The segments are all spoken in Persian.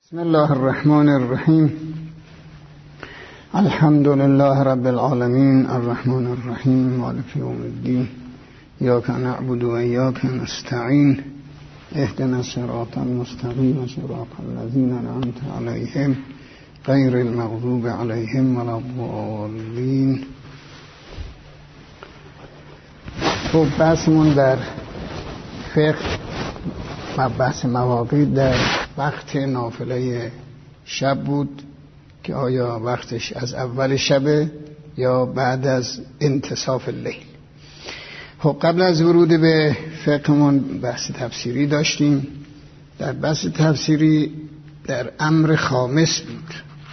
بسم الله الرحمن الرحیم. الحمد لله رب العالمین الرحمن الرحیم مالک یوم الدین ایاک نعبد و ایاک نستعین اهدنا الصراط المستقیم صراط الذین انعمت علیهم غیر المغضوب علیهم ولا الضالین. خب بحثمون در فقه و بحث مواقیت در وقت نافله شب بود که آیا وقتش از اول شبه یا بعد از انتصاف اللیل. خب قبل از ورود به فقهمون بحث تفسیری داشتیم. در بحث تفسیری در امر خامس بود.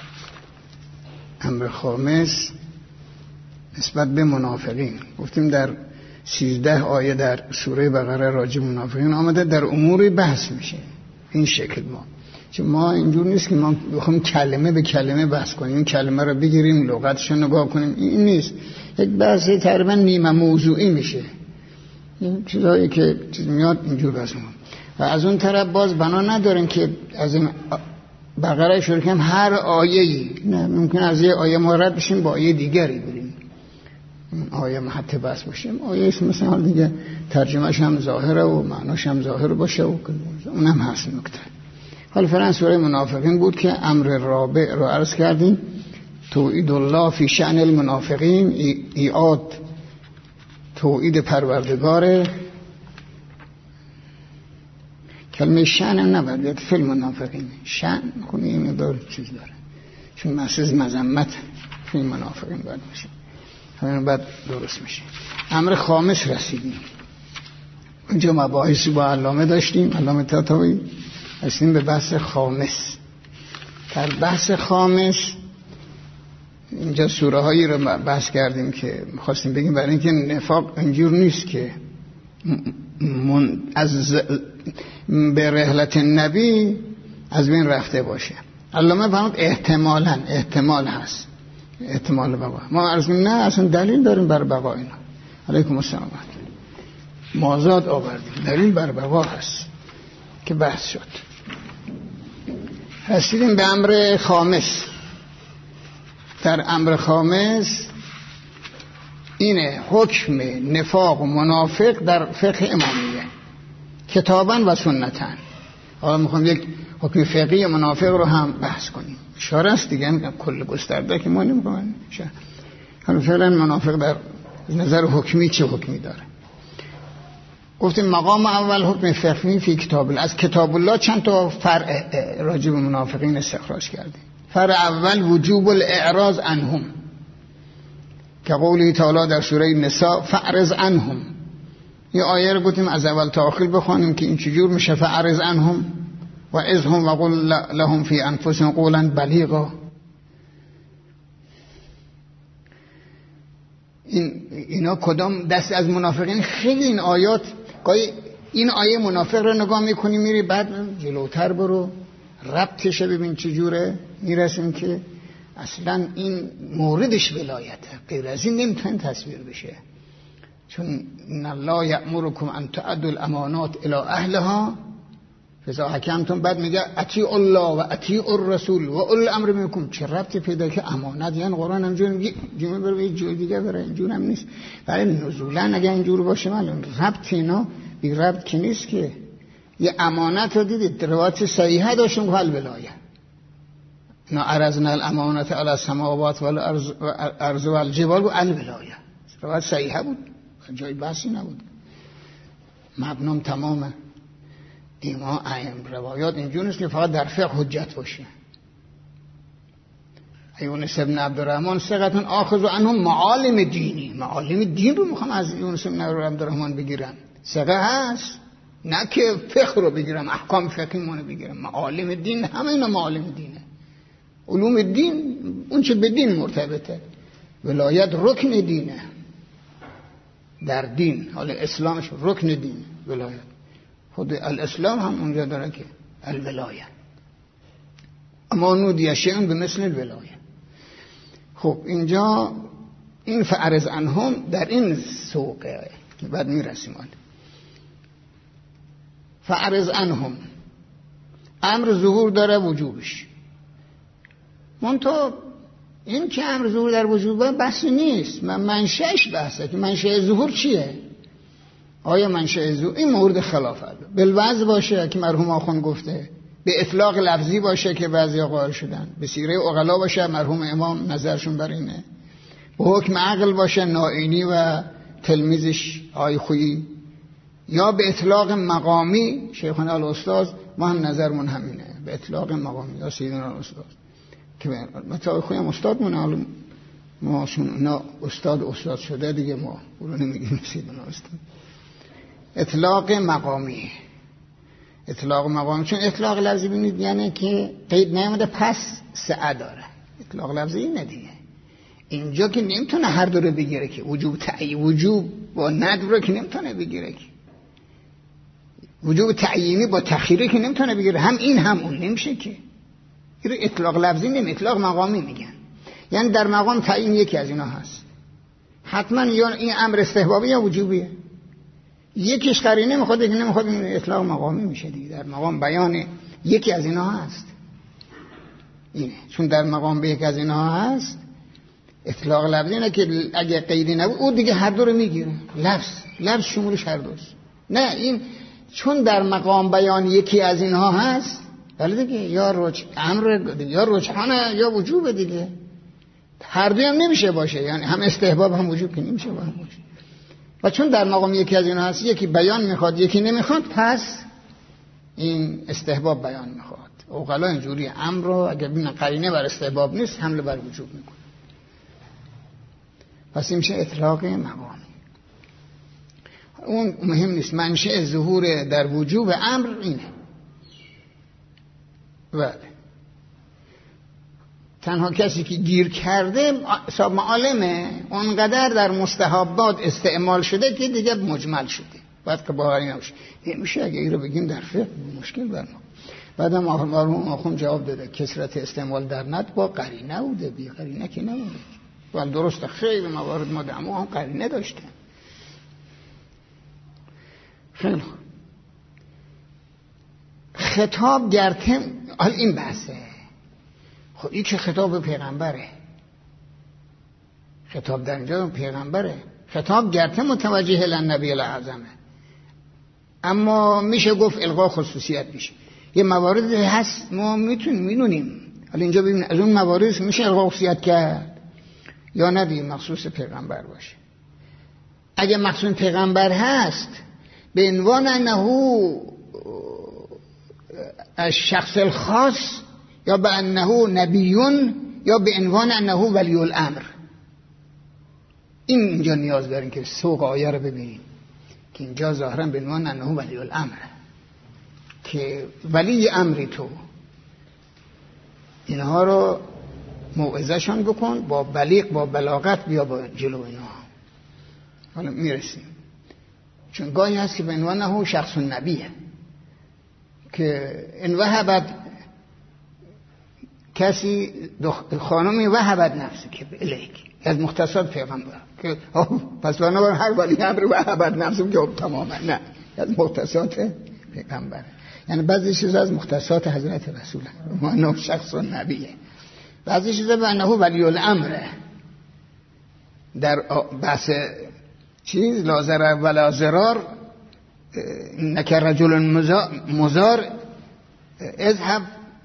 امر خامس نسبت به منافقین. گفتیم در 13 آیه در سوره بقره راجع به منافقین آمده، در امور بحث میشه این شکل. چون ما اینجور نیست که ما بخوام کلمه به کلمه بحث کنیم، این کلمه رو بگیریم لغتش رو نگاه کنیم، این نیست. یک بحث تقریبا نیمه موضوعی میشه، این چیزایی که چیز میاد اینجور بحث کنیم. و از اون طرف باز بنا نداریم که از این بقره شروع کنیم هر آیه‌ای، نه، ممکن از یه آیه ما رد بشیم با آیه دیگری بریم، آیه محط بحث باشیم، آیه اسم مثلا دیگه ترجمهش هم ظاهره و معناش هم ظاهر باشه و اونم هست نکته. حالا فعلا سوره منافقین بود که امر رابع رو عرض کردیم. توعید الله فی شأن المنافقین، ایعاد توعید پروردگار. کلمه شأن هم نباید فی المنافقین، شأن کنی این مقدار چیز داره، چون مسیز مذمت فی المنافقین باید میشه، همین بعد درست میشه. امر خامس رسیدیم. اونجا مباحثی با علامه داشتیم، علامه طحاوی، رسیدیم به بحث خامس. در بحث خامس اینجا سوره هایی رو بحث کردیم که می‌خواستیم بگیم برای اینکه نفاق اینجور نیست که به رحلت نبی از بین رفته باشه. علامه فرمود احتمال هست، احتمال بقا. ما عرض نه اصلا دلیل داریم بر بقا اینا. علیکم السلام. مازاد آوردیم دلیل بر بقا هست که بحث شد. رسیدیم به امر خامس. در امر خامس اینه حکم نفاق و منافق در فقه امامیه کتاباً و سنتاً. حالا میخوام یک حکم فقهی منافق رو هم بحث کنیم. اشاره است دیگه، کل گسترده که ما نمی‌کنیم. حالا فعلا منافق در نظر حکمی چه حکمی داره؟ گفتیم مقام اول حکم فقهی فی کتاب الله. از کتاب الله چند تا فرع راجع به منافقین استخراج کردیم. فرع اول وجوب الاعراض عنهم، که قولی تعالی در سوره نساء فاعرض عنهم. یه آیه رو گفتیم از اول تا آخر بخونیم که این چجور میشه. فاعرض عنهم و اذهم و قل لهم فی انفسهم قولا بلیغا. اینا کدام دست از منافقین؟ خیلی این آیات، این آیه منافق رو نگاه میکنی میری بعد جلوتر برو ربطش ببین چجوره، میرسیم که اصلا این موردش ولایته، غیر از این نمیتونه تصویر بشه. چون ان الله یأمرکم ان تؤدوا الامانات الی اهلها فاذا حکمتم، بعد میگه اطیعوا الله و اطیعوا الرسول و اولي الامر منکم. چه ربطی پیدا که امانت، یعنی قرآن همجور میگه جمعه بره یه جور دیگه بره، اینجور هم نیست. ولی نزولا اگه اینجور باشه معلوم ربط اینا بی ربط که نیست که. یه امانت رو دیدید روایت صحیحه داشتیم که الولایه نا عرضنا الامانت علی السماوات والارض والجبال و الولایه، روایت صحیحه بود، جای بحثی نبود. مبنام تمامه. ایما روایات اینجور نیست که فقط در فقه حجت باشه. یونس ابن عبدالرحمن ثقتون آخذ عنهم معالم دینی، معالم دین رو میخوام از یونس ابن عبدالرحمن بگیرم. ثقه هست، نه که فقه رو بگیرم، احکام فقهی مونو بگیرم. معالم دین همه اینا معالم دینه، علوم دین، اون چه به دین مرتبطه. ولایت رکن دینه در دین. حالا اسلامش رکن دین، ولایت خود الاسلام هم اونجا داره که الولایه اما نودی شیئا به مثل الولایه. خب اینجا این فعرض عنهم در این سوقه که بعد میرسیم. فعرض عنهم امر ظهور داره وجوبش. منتها این که امر ظهور در وجوبه بحث نیست، منشأش بحثه که منشأ ظهور چیه. آیا منشأ ظهور این مورد خلافت بالوضع باشه که مرحوم آخوند گفته، به اطلاق لفظی باشه که بعضیا قائل شدن، به سیره عقلا باشه مرحوم امام نظرشون بر اینه، به حکم عقل باشه نائینی و تلمیذش آی خویی، یا به اطلاق مقامی شیخنا الاستاذ ما هم نظرمون همینه، به اطلاق مقامی یا سیدنا الاستاذ که متى خویم استاد مون ما نه استاد شده دیگه، ما اون نمیگیم سیدنا استاد. اطلاق مقامی، اطلاق مقامی چون اطلاق لفظی ببینید یعنی که قید نیامده پس سعه داره. اطلاق لفظی اینه دیگه. اینجا که نمیتونه هر دو رو بگیره که وجوب وجوب با ندب رو که نمیتونه بگیره که، وجوب تعیینی با تخیری که نمیتونه بگیره، هم این هم اون نمیشه که. این اطلاق لفظی نمی، اطلاق مقامی میگن. یعنی در مقام تعیین یکی از اینا هست، حتما یا این امر استحبابی یا وجوبیه، یکیش قرینه میخواد یکی نمیخواد، این اطلاق مقامی میشه دیگه. در مقام بیان یکی از اینا هست اینه، چون در مقام به یکی از اینا هست. اطلاق لفظی اینه که اگه قیدی نبود او دیگه هر دو رو میگیره، لفظ شمولش هر دوست. نه این چون در مقام بیان یکی از اینها هست، ولی دیگه یا امر یا رجحانه یا وجوب دیگه، هر دوی هم نمیشه باشه، یعنی هم استحباب هم وجوب که نمیشه با هم باشه. و چون در مقام یکی از اینها هست، یکی بیان میخواد یکی نمیخواد، پس این استحباب بیان میخواد. عقلا اینجوری امر رو اگر ببینن قرینه بر استحباب نیست حمله بر وجوب میکنه، پس این میشه اطلاق مقامی. اون مهم نیست، منشأ ظهور در وجوب امر اینه. بله تنها کسی که گیر کرده صاحب معالمه، اونقدر در مستحبات استعمال شده که دیگه مجمل شده، بعد که باوری نمیشه. میشه اگه این رو بگیم در فقه مشکل بر ما. بعدم مرحوم آخوند جواب داده کثرت استعمال در ند با قرینه بوده، بی قرینه که نبوده. ولی درسته خیلی موارد ما دمو هم قرینه داشته. خیلی خطاب گرتم حالا این بحثه. خب این که خطاب پیغمبره، خطاب در اینجا پیغمبره، خطاب گرته متوجه لنبی الاعظمه، اما میشه گفت الغا خصوصیت میشه. یه موارد هست ما میدونیم، حالا اینجا ببینید از اون موارد میشه الغا خصوصیت کرد یا ندی مخصوص پیغمبر باشه. اگه مخصوص پیغمبر هست به عنوان انه الشخص الخاص یا به انه نبیون یا به عنوان انه ولی الامر، اینجا نیاز داریم که سوق آیه رو ببینیم که اینجا ظاهرا به عنوان انه ولی الامر، که ولی امری تو اینها رو موعظه‌شان بکن، با بلیغ با بلاغت بیا با جلو اینها. حالا میرسیم، چون گاهی هست که به عنوان انه شخص نبیه که ان وهبت کسی خانمی وهبت نفسه که الیک از مختصات پیغمبر که پس بنابراین هر ولی امر وهبت نفسه که تماما نه از مختصات پیغمبره. یعنی بعضی چیزا از مختصات حضرت رسوله ما انه شخص نبیه، بعضی چیزا به انه ولی الامره. در بحث چیز لا ضرر ولا ضرار انک رجل مزار اذهب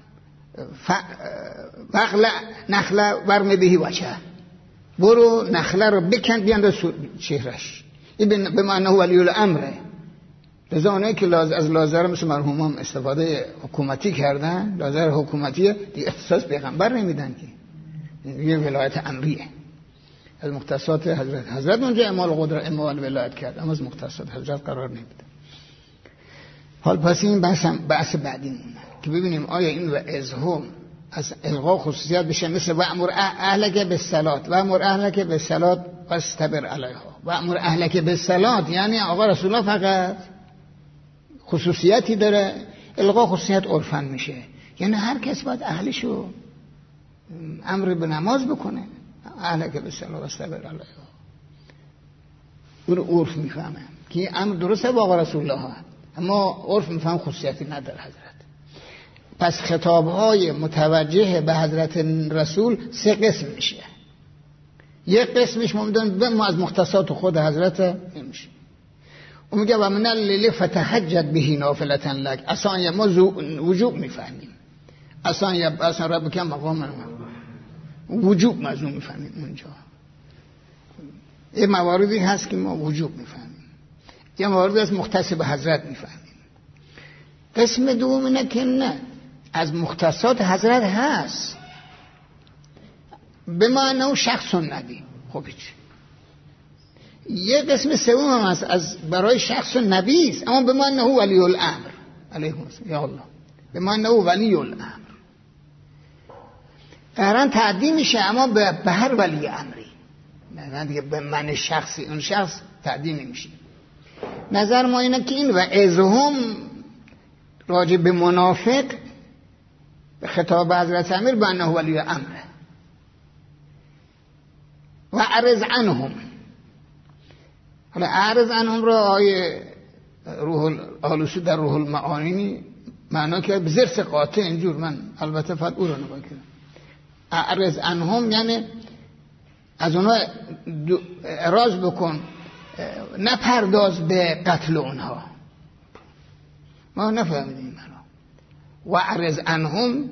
فقلع نخله ورم بهی وجهه، برو نخله رو بکن بیانداز چهرش، این به معنی ولی الامره. لذا اونایی که از لازر مثل مرحوم هم استفاده حکومتی کردن، لازر حکومتیه دیگه اختصاص پیغمبر نمیدن که یه ولایت امریه، از مختصات حضرت اونجا اعمال قدرت اعمال ولایت کرد، اما از مختصات حضرت قرار نمیده. حال پس این بحث بعدی مونه که ببینیم آیا این وعظهم از الغا خصوصیات بشه، مثل وامر اهلک بالصلاه، وامر اهلک بالصلاه واستبر علیها، وامر اهلک بالصلاه یعنی آقا رسول الله فقط خصوصیاتی داره، الغا خصوصیت عرفاً میشه، یعنی هر کس باید اهلشو امر به نماز بکنه، اهلک بالصلاه واستبر علیها. اون عرف میفهمه که امر درسته با آقا رسول الله، اما عرف میفهم خصوصیتی نداره حضرت. پس خطابهای متوجه به حضرت رسول 3 قسم میشه. یک قسمش ما از مختصات خود حضرت نمیشه. اون میگه و من اللیل فتهجد به نافلة لک، اصلا ما وجوب میفهمیم، اصلا رب کم مقام وجوب مظلوم میفهمیم. اونجا یه مواردی هست که ما وجوب میفهمیم، یه مواردی از مختص به حضرت میفهمیم. قسم دوم اینه که نه، از مختصات حضرت هست به معنی شخص نبی. خب یه قسم سوم هم هست از برای شخص نبی است، اما به معنی ولی الامر علیه السلام، یا الله، به معنی ولی الامر قرآن تعدی میشه، اما به هر ولی امری، نه دیگه به من شخصی اون شخص تعدی نمیشه. نظر ما اینه که این و ازهم راجع به منافق به خطاب حضرت امیر به انه ولی امره و اعرض عنهم. حالا اعرض عنهم را آیه آلوسی در روح المعانی معنا که بزرس قاطع اینجور، من البته فقط او را نگاه کردم. اعرض عنهم یعنی از اونا اعراض بکن، نپرداز به قتل اونها. ما نفهمیدیم معنا. و اعرض عنهم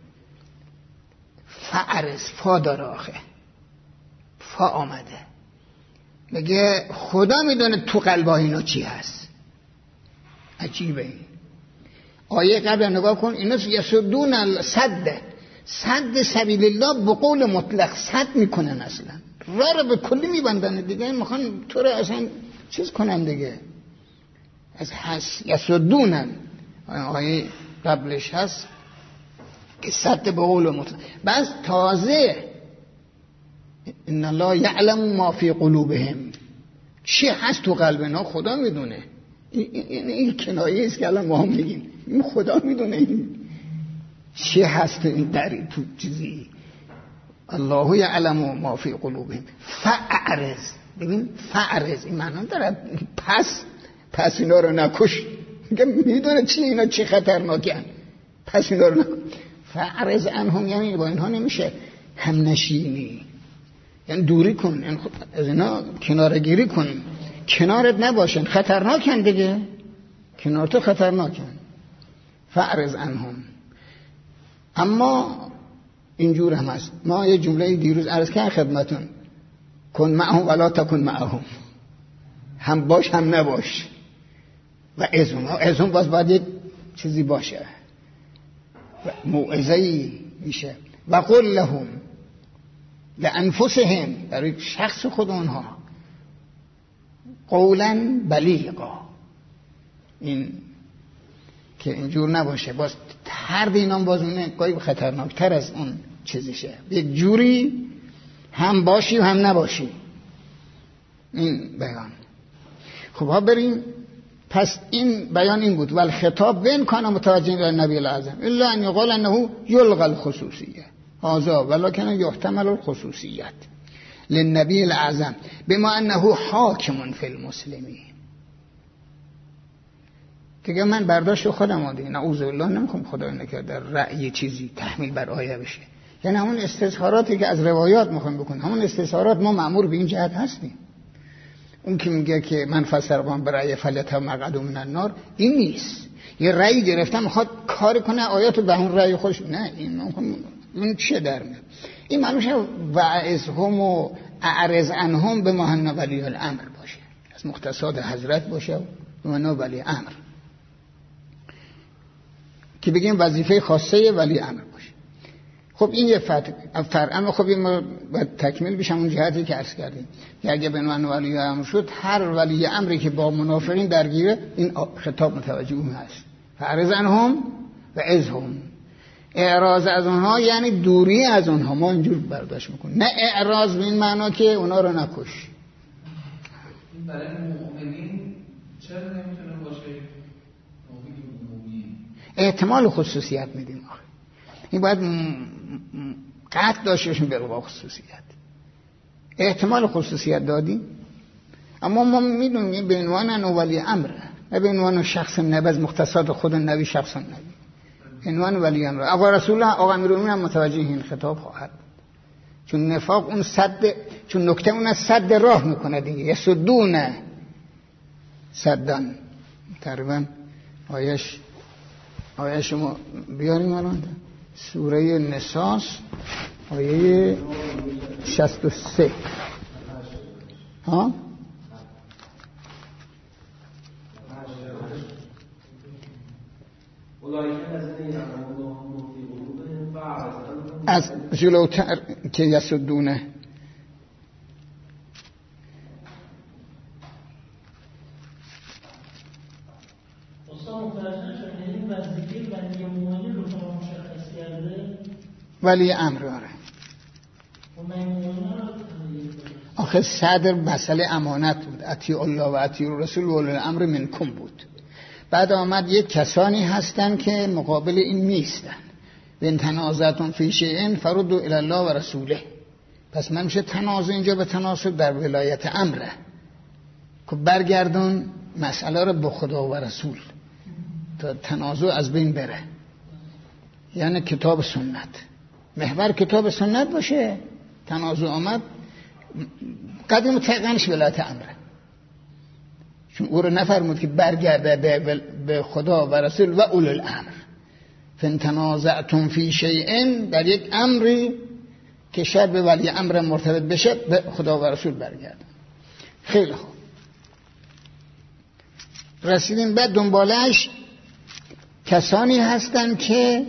فاعرض، فا داره آخه، فا آمده، میگه خدا میدونه تو قلبا اینا چی هست. عجیبه این آیه قبل نگاه کن، اینا یسدون الصد، صد سبیل الله به قول مطلق صد میکنن، اصلا راه رو به کلی میبندن دیگه، میخوان تو رو اصلا چیز کنن دیگه. از حس یسدونن آیه قبلش هست که صد به قول مطلق، بس تازه ان الله یعلم ما فی قلوبهم، چی هست تو قلب اینا خدا میدونه. این کنایه است که الان ما هم میگیم، این خدا میدونه این چی هست این در تو چیزی. الله یعلم ما فی قلوبهم فاعرض. ببین فاعرض این معنی داره پس اینا رو نکش، میدونه چی اینا چی خطرناکن، پس اینا رو نکش. فاعرض عنهم یعنی با اینها نمیشه هم نشینی، یعنی دوری کن، یعنی از اینا کناره گیری کن، کنارت نباشن، خطرناکن دیگه، کنار تو خطرناکن. فاعرض عنهم. اما اینجور هم هست، ما یه جمله دیروز عرض کردم خدمتون، کن معهم ولا تکن معهم، هم باش هم نباش. و ازم باز باید یه چیزی باشه، موعظه‌ای میشه. و قل لهم لانفسهم، برای شخص خود اونها، قولا بلیغا، این که اینجور نباشه، باز هر دینام باز اونه گاهی خطرناکتر از اون چیزیشه، یک جوری هم باشی و هم نباشی. این بیان. خب ها بریم، پس این بیان این بود. ول خطاب بین کان متوجه الی النبی الاعظم الا ان یقال انه یلغى الخصوصیه هذا ولکن یحتمل الخصوصیت للنبی الاعظم بما انه حاکم فی المسلمین. دیگه من برداشت خودم آدی، نعوذ بالله نمیخوام خدای نکرد در رأی چیزی تحمیل بر آیه بشه، یعنی همون استظهاراتی که از روایات میخوام بکنم، همون استظهارات ما مأمور به این جهت هستیم. اون که میگه که من فسربان برای فلیت مقعد من النار، این نیست. یه رأی گرفتم میخواد کار کنه آیات به اون رأی خوش، نه این چه در میاد. این معنیشه وعظهم و اعرض عنهم به معنی ولی الامر باشه، از مختصات حضرت باشه به معنی ولی امر، که بگیم وظیفه خاصه ولی امر باشه. خب این یه فرق. اما خب این باید تکمیل بشم اون جهتی که عرض کردیم که اگه به عنوان ولی امر شد، هر ولی امری که با منافقین درگیره این خطاب متوجه اون هست. فاعرض عنهم و ازهم، اعراض از اونها یعنی دوری از اونها، ما اینجور برداشت میکنیم، نه اعراض به این معنا که اونا رو نکش. برای مؤمنین چرا نمیتونه باشه؟ احتمال خصوصیت میدیم آخه. این باید قطع داشته باشیم به قوا خصوصیت، احتمال خصوصیت دادیم، اما ما میدونیم به عنوان ولی امر، نه به عنوان شخص نبی، از مختصات خود نبی شخص نبی. عنوان ولی امر. آقا رسول الله، آقا امیرالمومنین هم متوجه این خطاب خواهد. چون نفاق اون صد، چون نکته اون صد راه میکنه دیگه، یسدون صدن. تقریبا آیه شما بیاریم الان سوره نساء آیه 63 ها از جلوتر که یسدونه ولی امر آره. آخه صدر مسئله امانت بود، اطیع الله و اطیع الرسول و اولی الامر منکم بود. بعد آمد یک کسانی هستن که مقابل این نیستن، وان تنازعتم فی شیء فردوا الی الله و رسوله. پس من میشه تنازع اینجا به تناسب در ولایت امره که برگردون مسئله رو به خدا و رسول تا تنازع از بین بره. یعنی کتاب سنت، محور کتاب سنت باشه. تنازع آمد قدم تقنش ولایت امره، چون او رو نفرمود که برگرده به خدا و رسول و اول الامر. فان تنازعتم فی شیء، در یک امری که شاید به ولی امر مرتبط بشه به خدا و رسول برگرده. خیلی خوب، رسیدیم. بعد دنبالش کسانی هستن که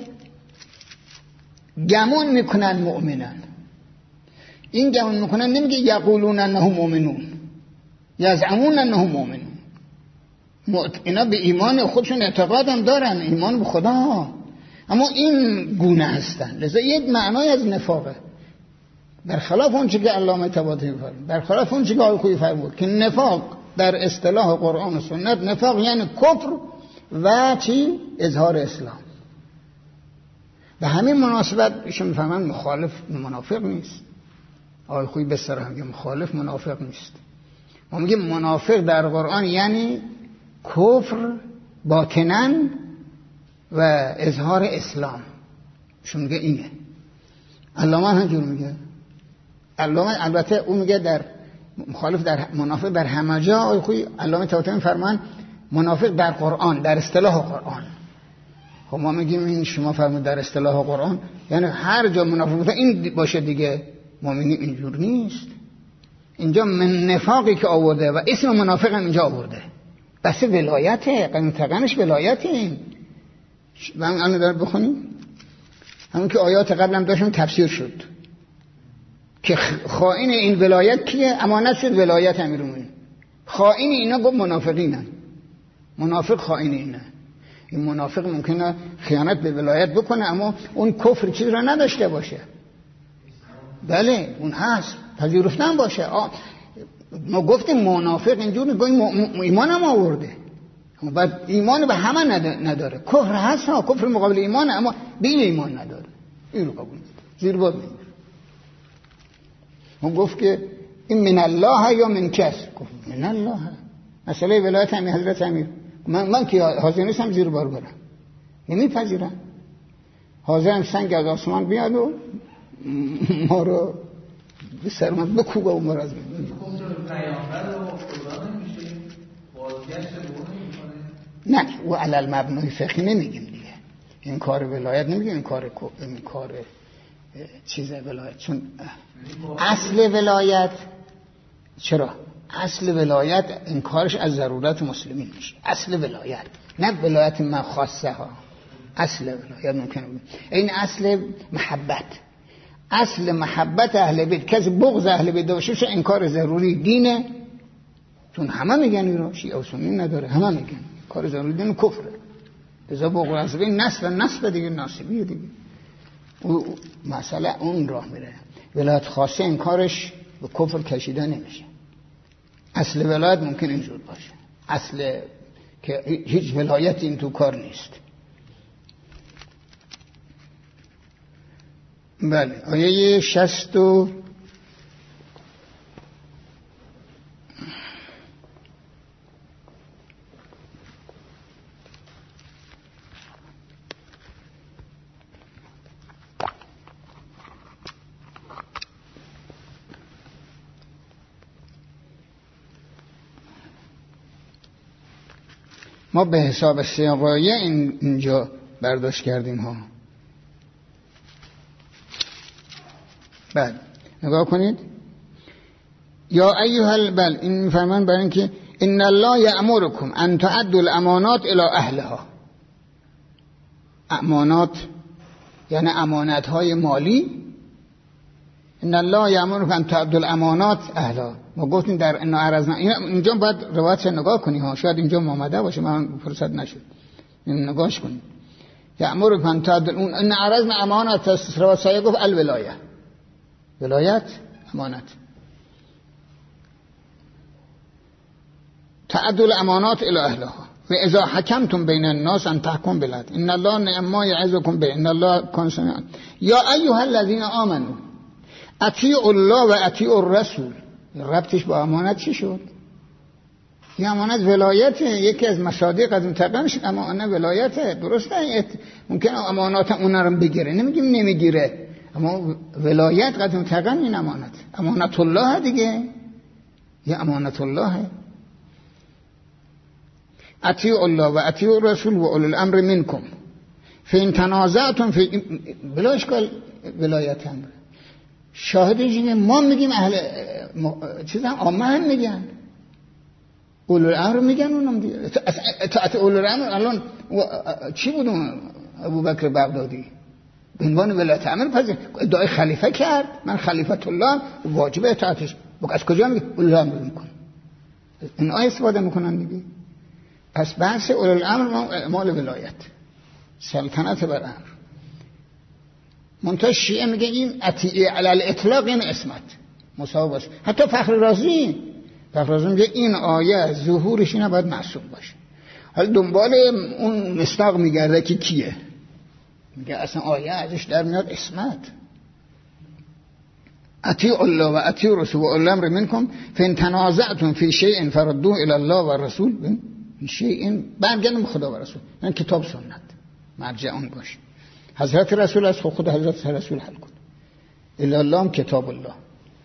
گمون میکنن مؤمنن. این گمون میکنن نمیگه یقولون انهم مؤمنون، یزعمون انهم مؤمنون. اینا به ایمان خودشون اعتقاد هم دارن، ایمان به خدا، اما این گونه هستن. لذا یک معنای از نفاقه، برخلاف اون چی که علامه طباطبایی فرمود، برخلاف اون چی که آقای خویی فرمود که نفاق در اصطلاح قرآن و سنت، نفاق یعنی کفر و چی؟ اظهار اسلام. به همین مناسبت ایشون میفهمن مخالف منافق نیست. آقای خویی به صراحت میگه مخالف منافق نیست. ما میگیم منافق در قرآن یعنی کفر باطناً و اظهار اسلام. ایشون میگه اینه. علامه همینجور میگه. علامه البته اون میگه در مخالف در منافق در همه جا. آقای خویی علامه طباطبایی فرمان منافق در قرآن، در اصطلاح قرآن. خب ما میگیم این شما فرمود در اصطلاح قرآن یعنی هر جا منافق این باشه دیگه. ما میگیم اینجور نیست. اینجا من نفاقی که آورده و اسم منافق هم اینجا آورده، بس ولایته، قنطقنش ولایته. این و همین داره بخونیم، همون که آیات قبل هم داشتیم تفسیر شد که خائن این ولایت کیه؟ امانت شد ولایت امیرالمومنین. خائن اینا گفت منافقینن. منافق خائن اینه. این منافق ممکنه خیانت به ولایت بکنه اما اون کفر چیز را نداشته باشه. بله اون هست، پذیرفتن باشه. ما گفتیم منافق اینجوری گوی ایمان هم آورده، بعد ایمان به همه نداره. کفر هست ها، کفر مقابل ایمانه اما به این ایمان نداره. این رو قبول نداره، زیر بار نمیره. اون گفت که این من الله یا من کس؟ گفت من الله. مسئله ولایت همین حضرت امیر، من که حاضر نیستم زیر بار برم، نمیپذیرم. حاضرم سنگ از آسمان بیاد و ما رو به سرمت بکوبه و ما رو از نه. و علل مبنای فقهی نمیگیم دیگه. این کار ولایت نمیگیم، این کار چیز ولایت. چون اصل ولایت، چرا؟ اصل ولایت این کارش از ضرورت مسلمین میشه. اصل ولایت نه ولایت من خاصه ها. اصل ولایت ممکنه این اصل محبت. اصل محبت اهل بیت، کسی بغض اهل بیت باشه این کار ضروری دینه. چون همه میگن اینو، شیعه و سنی نداره، همه میگن کار ضروری دین و کفره. لذا بغض این نسب دیگه ناسبیه دیگه. او مسئله اون راه میره. ولایت خاصه این کارش به کفر کشیده نمیشه. اصل ولایت ممکن اینجور باشه، اصل که هیچ ولایت این تو کار نیست. بله آیه 60 ما به حساب سیاقایه اینجا برداشت کردیم ها. بعد نگاه کنید، یا ایها بل این میفرمان برای اینکه ان الله یأمرکم ان تعدوا الامانات الی اهلها. امانات یعنی امانت های مالی. ان الله یأمرکم ان تعدوا الامانات اهلها. ما گفتیم در ان عرضنا، اینجا باید روایتش نگاه کنی ها، شاید اینجا اومده باشه من فرصت نشد این نگاهش کنی. یأمرکم ان تعدوا ان عرضنا امانات، روایت سایه گفت الولایه، ولایت امانت. تعدوا الامانات الی اهلها و اذا حکمتم بین الناس ان تحکموا بالعدل ان الله نعم ما یعظکم به ان الله کان سمیعا. یا ایها الذین آمنوا اطیعوا الله و اطیعوا الرسول. ربطش با امانت چی شد؟ این امانت ولایته، یکی از مصادیق از متقنش امانت ولایته. درسته ممکنه امانات اون رو بگیره، نمیگیم نمیگیره، اما ولایت قد متقن این امانت الله دیگه، یه امانت الله. اطیعوا الله و اطیعوا الرسول و اولي الامر منکم فان تنازعتم فی بلا اشکال ولایت امر. شاهدش اینه ما میگیم اهل چیزا عامه هم میگن اولي الامر میگن اونم دیگه. اطاعت اولي الامر الان چی بود ابوبکر بغدادی به عنوان ولایت امر پس ادعای خلیفه کرد، من خلیفت الله واجب اطاعتش. از کجا میگه اولي الامر میکن؟ اینا استفاده میکنن دیگه. پس بحث اولي الامر مال ولایت، سلطنت بر امر. منتها شیعه میگه این اطیعه علی الاطلاق این اسمت مساوی است. حتی فخر رازی میگه این آیه ظهورش اینا باید معصوم باشه. حالا دنبال اون مصداق میگرده که کیه، میگه اصلا آیه ازش در میاد اسمت. اطیعوا الله و اطیعوا الرسول و اولي الامر منکم فان تنازعتم فی شیء فردوه الی الله و الرسول. شیء برگردیم به خدا و رسول، یعنی کتاب سنت مرجع اون باشه. حضرت رسول از خود حضرت رسول حل کن، الی الله هم کتاب الله.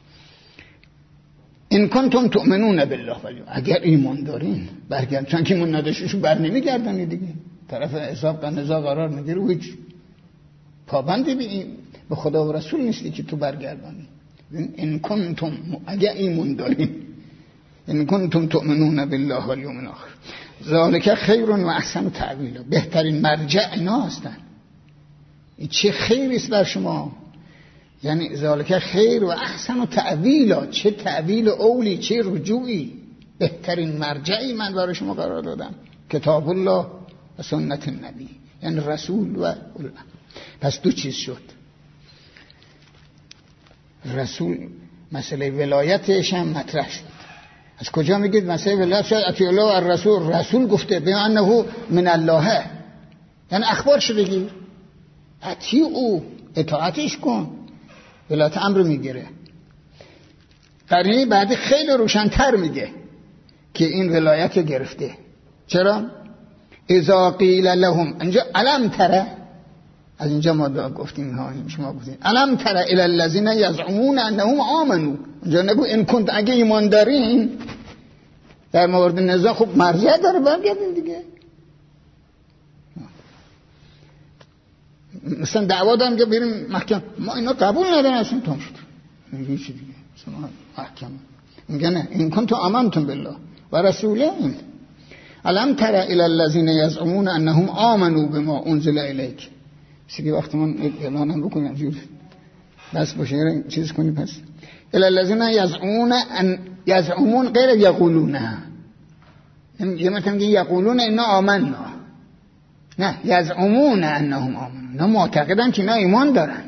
ان کنتم تؤمنون بالله والیوم، اگر ایمان دارین برگرد، چون که ایمان نداشتیشو بر نمیگردانی دیگه، طرف حساب قنزا قرار میگیره و هیچ پابندی به خدا و رسول نیستی که تو برگردانی. ان کنتم، اگر ایمان دارین، ان کنتم تؤمنون بالله والیوم الاخر ذالک خیر و احسن تأویلا. بهترین مرجع اینا هستن. این چه خیری است بر شما، یعنی ذالک خیر و احسن تأویلا، چه تأویل اولی، چه رجوعی. بهترین مرجعی من برای شما قرار دادم کتاب الله و سنت النبی، یعنی رسول و اولي. پس دو چیز شد. رسول مسئله ولایتش هم مطرح شد. از کجا میگید مسئله ولایت شد؟ اطیعوا الله و الرسول، رسول گفته به انه من الله، یعنی اخبارش بگیر، اطیعوا اطاعتش کن، ولایت امر میگیره. قرینه بعدی خیلی روشن‌تر میگه که این ولایت گرفته. چرا؟ اذا قیل لهم، اینجا علم تره، از اینجا ما گفتیم ها، شما گفتیم علم تره الی الذین یزعمون انهم آمنوا. اینجا نگو ان کنت، اگه ایمان دارین در مورد نزاع، خب مرجع داره برگردین دیگه. مثلا دعوا دارم که بریم محکم، ما اینا قبول ندارن اصلا، تمام شد. میگه چی دیگه شما محکم میگه نه این کنتم آمنتم بالله و رسوله. علم تر الی الذین یزعمون انهم آمنوا بما انزل الیک. سیگه وقت من اعلانم بکنم جور بس باشه چیز کنی. پس الی الذین یزعمون غیر یقولون، یه مثلا میگه یقولون اینا آمنا، نه یزعمون انهم آمنوا، نه معتقدن که اینا ایمان دارن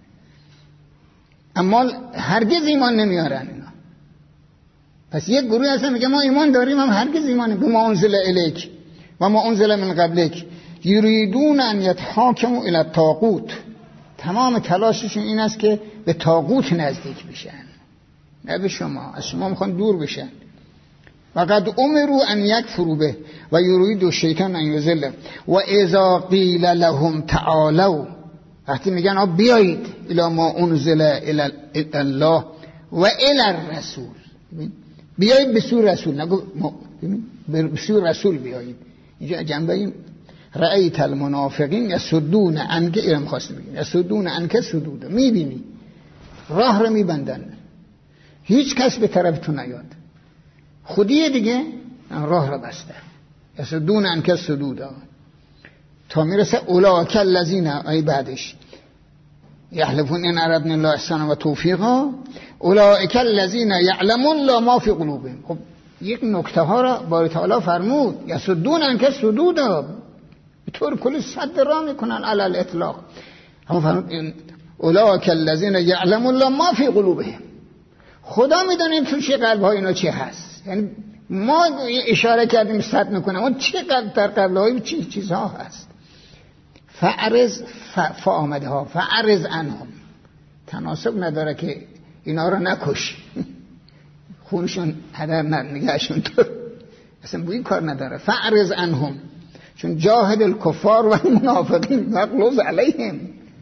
اما هرگز ایمان نمیارن اینا. پس یک گروه هستن میگه ما ایمان داریم هم هرگز ایمان به ما انزل الیک و ما انزل من قبلک یریدون ان یتحاکموا الی الطاغوت. تمام تلاششون این است که به طاغوت نزدیک بشن، نه به شما. از شما میخوان دور بشن. و قد امروا ان یکفروا به و یرید الشیطان ان یضل و اذا قیل لهم تعالوا، وقتی میگن بیایید الی ما انزل الی الله و الی الرسول، بیایید به سوی رسول، نگو به سوی رسول بیایید، اینجا جنبه رأیت المنافقین یصدون عنک، ایرم خواسته بگیم یصدون عنک صدودا، میبینی راه رو میبندن، هیچ کس به طرف تو نیاد، خودیه دیگه راه رو بسته. یصدون عنک صدودا تا میرسه اولئک الذین، ای بعدش یحلفون ان اردنا الله احسانا و توفیقا اولئک الذین یعلم الله ما فی قلوبهم. خب یک نکته ها را باری تعالی فرمود یصدون عنک صدودا، به طور کلی صد راه میکنن علی الاطلاق. هم فرمود اولئک الذین یعلم الله ما فی قلوبهم، خدا میدونه تو چه قلب ها اینا چی هست. یعنی ما اشاره کردیم صد میکنم اون چه قلب در قلب های چه چیزها هست. فعرض آمده ها فعرض عنهم، تناسب نداره که اینا رو نکش، خونشون هدر نگهشون تو اصلا بوی کار نداره. فعرض عنهم، چون جاهد الکفار و المنافقین واغلظ علیهم،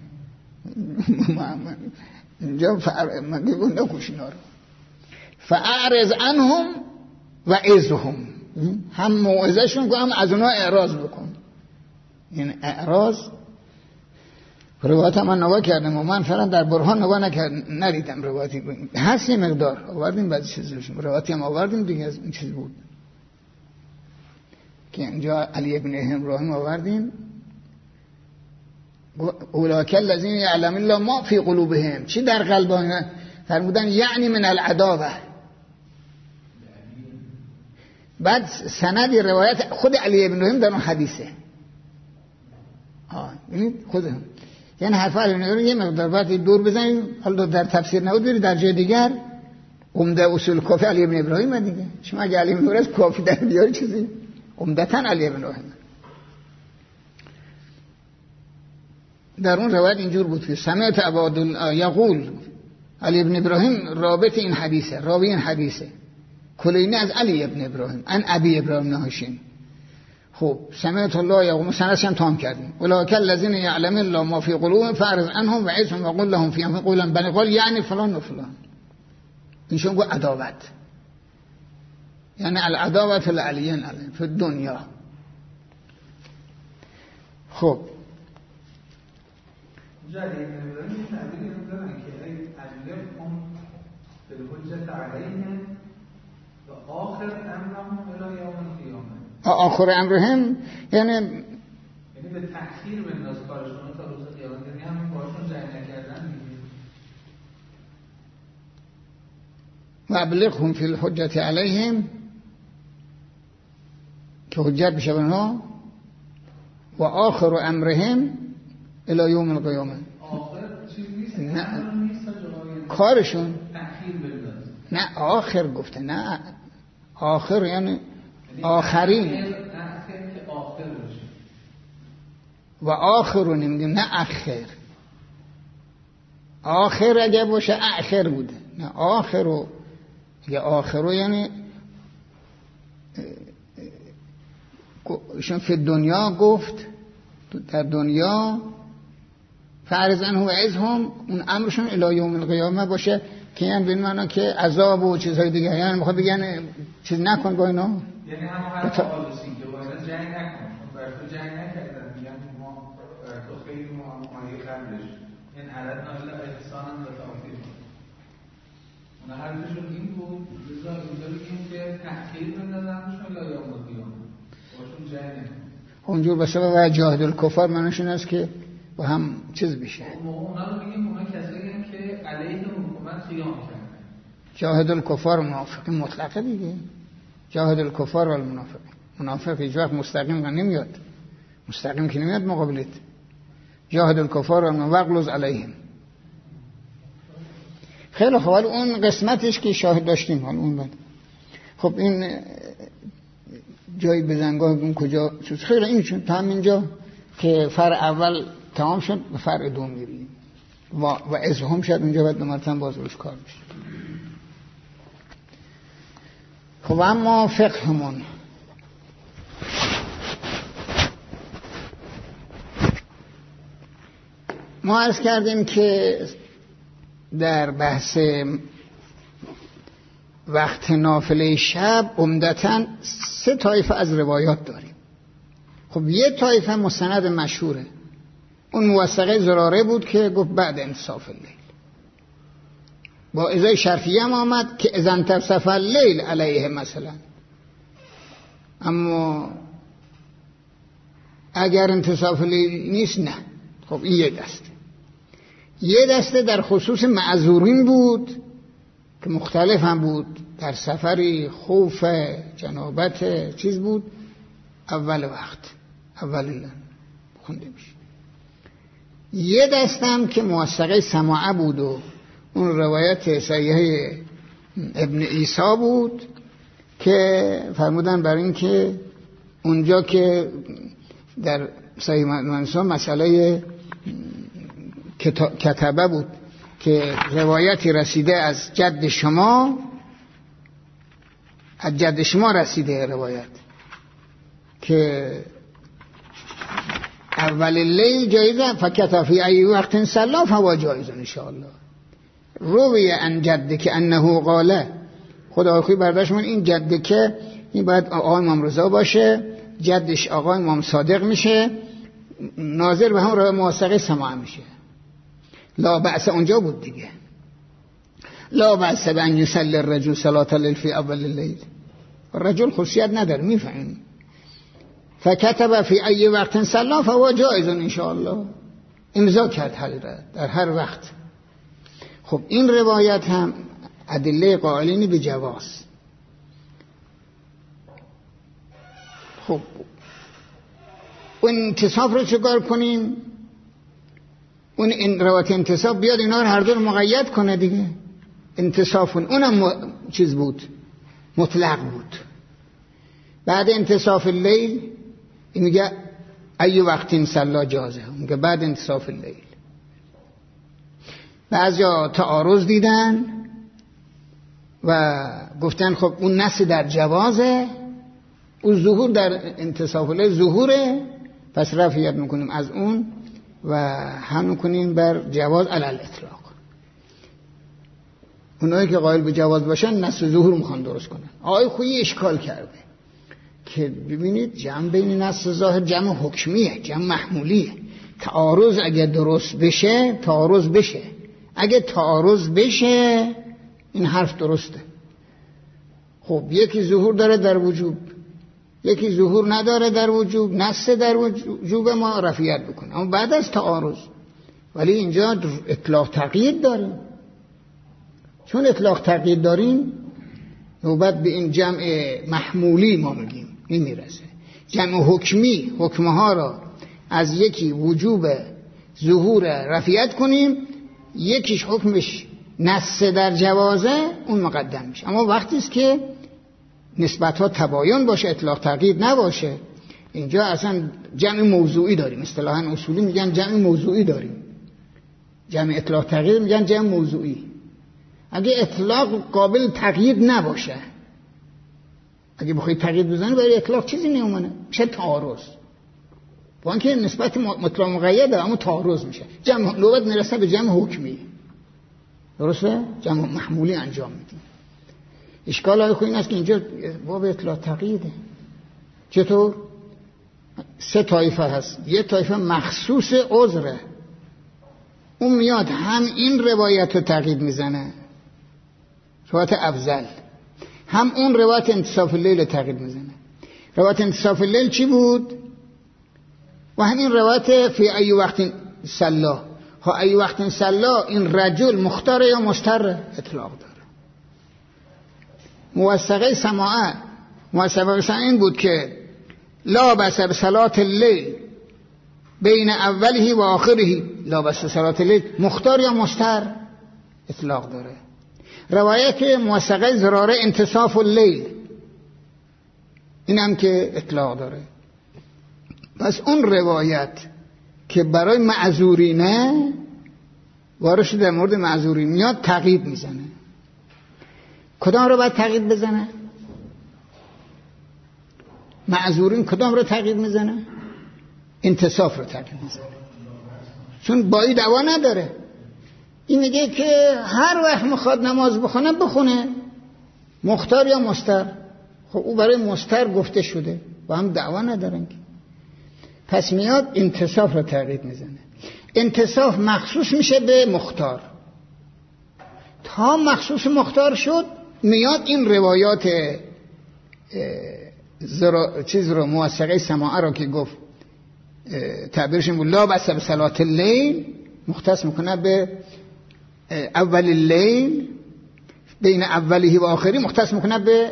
اینجا من بگو نکش اینا رو. فعرض عنهم و عظهم، هم موعظهشون کن هم از اونا اعراض بکن. این اعراض روایت من نگاه کردم و من فعلا در برهان نگاه ندیدم روایتی هست، یه مقدار آوردیم بعضی چیزشون روایتی هم آوردیم دیگه از این چیز بود که اینجا علی ابن ابراهیم آوردیم اولئک الذین یعلم الله ما فی قلوبهم، چی در قلبان فرمودن یعنی من العداوه. بعد سند روایت خود علی ابن ابراهیم در اون حدیثه، ببینید خودم یعنی حرف علی ابن ابراهیم یه مقدار بعد دور بزنیم، حالا در تفسیر نبود برید در جای دیگر عمده اصول کافی علی ابن ابراهیم دیگه. شما اگه علی ابن ابراهیم کافی در بیاری چیزی عمدتاً علی ابن ابراهیم. در اون روایت اینجور بود که سمعت عباد یقول، علی ابن ابراهیم رابط این حدیثه، راوی این حدیثه کلینی از علی ابن ابراهیم ان ابی ابراهیم نهاشین. خب سمعت الله یقول، سندش هم تام کردیم اولئک الذین یعلم الله ما فی قلوبهم فاعرض عنهم و عظهم و قل لهم فی انفسهم قولا بلیغا یعنی فلان و فلان. اینشون گو عداوت، یعنی العداوت العلیین فی الدنیا. خب جاری نمیدونم تعبیری می‌کنن که ای علمهم بالحجة علیهم و آخر امرهم الی یوم القیامه. آخر امرهم یعنی به تأخیر بنداز کارشون تا روز قیامت، یعنی همین کارشون جای نکردن دیگه. و ابلغهم فی الحجة علیهم، که حجت بشه بنا، و آخر امرهم الی یوم القیامه. آخر چیز نیست، نه کارشون تأخیر بنداز. نه آخر گفته، نه آخر یعنی آخرین و آخر رو نمیدیم، نه اخر. آخر اگه باشه اخر بوده، نه آخر رو اگه آخر رو یعنی ایشون فی دنیا گفت در دنیا فعرض عنهم و عظهم، اون امرشون الی یوم القیامه باشه که یعنی به معنی که عذاب و چیزهای دیگه، یعنی میخواد بگن چیز نکن با اینا، یعنی همون حرف آلوسین که با اینا جنگ نکن، بر تو جنگ نکردن، میگن ما بر تو خیلی معامله قبلش این اردنا الا احسانا و توفیق. اونا حرفشون این بود بذار بگیم که تأخیر بندازنشون الی یوم القیامه باشون جنگ نکن. اونجور به سبب جاهد الکفار معنیشون است که با هم چیز بشه. اونا رو میگیم اونا کسایی هم که علیه حکومت قیام کردن. جاهد الکفار و منافقین مطلقه دیگه، جاهد الکفار و المنافقین. منافق هیچ وقت مستقیم نمیاد، مستقیم که نمیاد مقابلت. جاهد الکفار و واغلظ علیهم. خیلی خوب، اون قسمتش که شاهد داشتیم حال اون بعد. خب این جایی بزنگاه اون کجا خیلی این چون تا همینجا که فرع اول تمام شد به فرع دوم میریم و ازهم شد اونجا باید نمارتن باز روش کار بشه. خب اما فقهمون ما عرض کردیم که در بحث وقت نافله شب عمدتاً 3 طایفه از روایات داریم. خب یه طایفه مستند مشهوره، اون موثقه زراره بود که گفت بعد انتصاف اللیل. با ازای شرطیه هم آمد که اذا انتصف اللیل علیه مثلا، اما اگر انتصاف اللیل نیست نه. خب این یه دسته در خصوص معذورین بود که مختلف هم بود، در سفری، خوف، جنابت، چیز بود، اول وقت، اول خونده میشه. یه دستم که موثقه سماعه بود و اون روایت صحیحه ابن عیسی بود که فرمودن برای این که اونجا که در صحیح منصور مسئله کتبه بود که روایتی رسیده از جد شما، از جد شما رسیده روایت که اول لیل جایزه فکت فی ای وقت صلا فهو جایز ان شاء الله. روی ان جد که انه قاله، خدا خوی برداشت من این جد که این باید آقای امام رضا باشه، جدش آقای امام صادق میشه، ناظر به هم راه موثقه سماع میشه. لا بأس اونجا بود دیگه، لا بأس بان یصلی الرجل صلاة اللیل فی اول اللیل. الرجل خصوصیت نداره، میفهمیم. فکتب فی ای وقت صلا فهو جایز ان شاء الله، امضا کرد حضرت در هر وقت. خب این روایت هم ادله قائلین به جواز. خب اون انتصاف رو چکار کنیم؟ اون این روایت انتصاف بیاد اینا رو هر دو رو مقید کنه دیگه. انتصاف اونم چیز بود، مطلق بود. بعد انتصاف اللیل این میگه ای وقت صلا جازه، میگه بعد انتصاف اللیل. بعضیا تعارض دیدن و گفتن خب اون نص در جوازه، اون ظهور در انتصاف اللیل ظهوره، پس رفعیت میکنیم از اون و هم میکنیم بر جواز علی الاطلاق. اونایی که قائل به جواز باشن نص ظهور میخوان درست کنن. آقای خویی اشکال کرده که ببینید جمع بین نص ظاهر جمع حکمیه، جمع محمولیه. تعارض اگه درست بشه، تعارض بشه، اگه تعارض بشه این حرف درسته. خب یکی ظهور داره در وجوب، یکی ظهور نداره در وجوب، نص در وجوب ما رفعیت بکنه، اما بعد از تعارض. ولی اینجا اطلاق تقیید داریم، چون اطلاق تقیید داریم نوبت به این جمع محمولی ما میگیم نمیرسه. جمع حکمی، حکمه ها را از یکی وجوب ظهور رفعیت کنیم، یکیش حکمش نص در جوازه، اون مقدم میشه. اما وقتی است که نسبت ها تباین باشه، اطلاق تقیید نباشه، اینجا اصلا جمع موضوعی داریم. اصطلاحاً اصولی میگن جمع موضوعی داریم، جمع اطلاق تقیید میگن جمع موضوعی. اگه اطلاق قابل تقیید نباشه، اگه بخوای تقیید بزنی برای اطلاق چیزی نمیمونه، میشه تعارض. با اینکه نسبت مطلق مقیده اما تعارض میشه، جمع لغت میرسه به جمع حکمی، درسته؟ جمع محمولی انجام میدیم. اشکال های خوی این است که اینجا باب اطلاق تقییده. چطور؟ سه طایفه هست. یه طایفه مخصوص عذره، اون میاد هم این روایت رو تقیید میزنه، روایت افضل، هم اون روایت انتصاف اللیل تقیید میزنه. روایت انتصاف اللیل چی بود؟ و همین روایت فی ای وقت صلا. ها ای وقت صلا، این رجل مختار یا مستر اطلاق داره. موثقه سماعه، موثقه سماعه این بود که لا بأس بصلاة اللیل بین اوله و آخره، لا بأس صلاة اللیل مختار یا مستر اطلاق داره. روایت موثقه زراره انتصاف اللیل این هم که اطلاق داره. پس اون روایت که برای معذورینه وارد در مورد معذورین میاد تقیید میزنه. کدام رو باید تقیید بزنه؟ معذورین کدام رو تقیید میزنه؟ انتصاف رو تقیید میزنه، چون بایی دعوا نداره. این میگه که هر وقت میخواد نماز بخونه بخونه، مختار یا مستر. خب او برای مستر گفته شده، با هم دعوا ندارن. پس میاد انتصاف رو تغییر میزنه. انتصاف مخصوص میشه به مختار. تا مخصوص مختار شد میاد این روایات چیز رو موثقه سماعه رو که گفت تعبیرش این بود لا بأس بصلاة اللیل، مختص میکنه به اول اللیل، بین اوله و آخری مختص میکنه به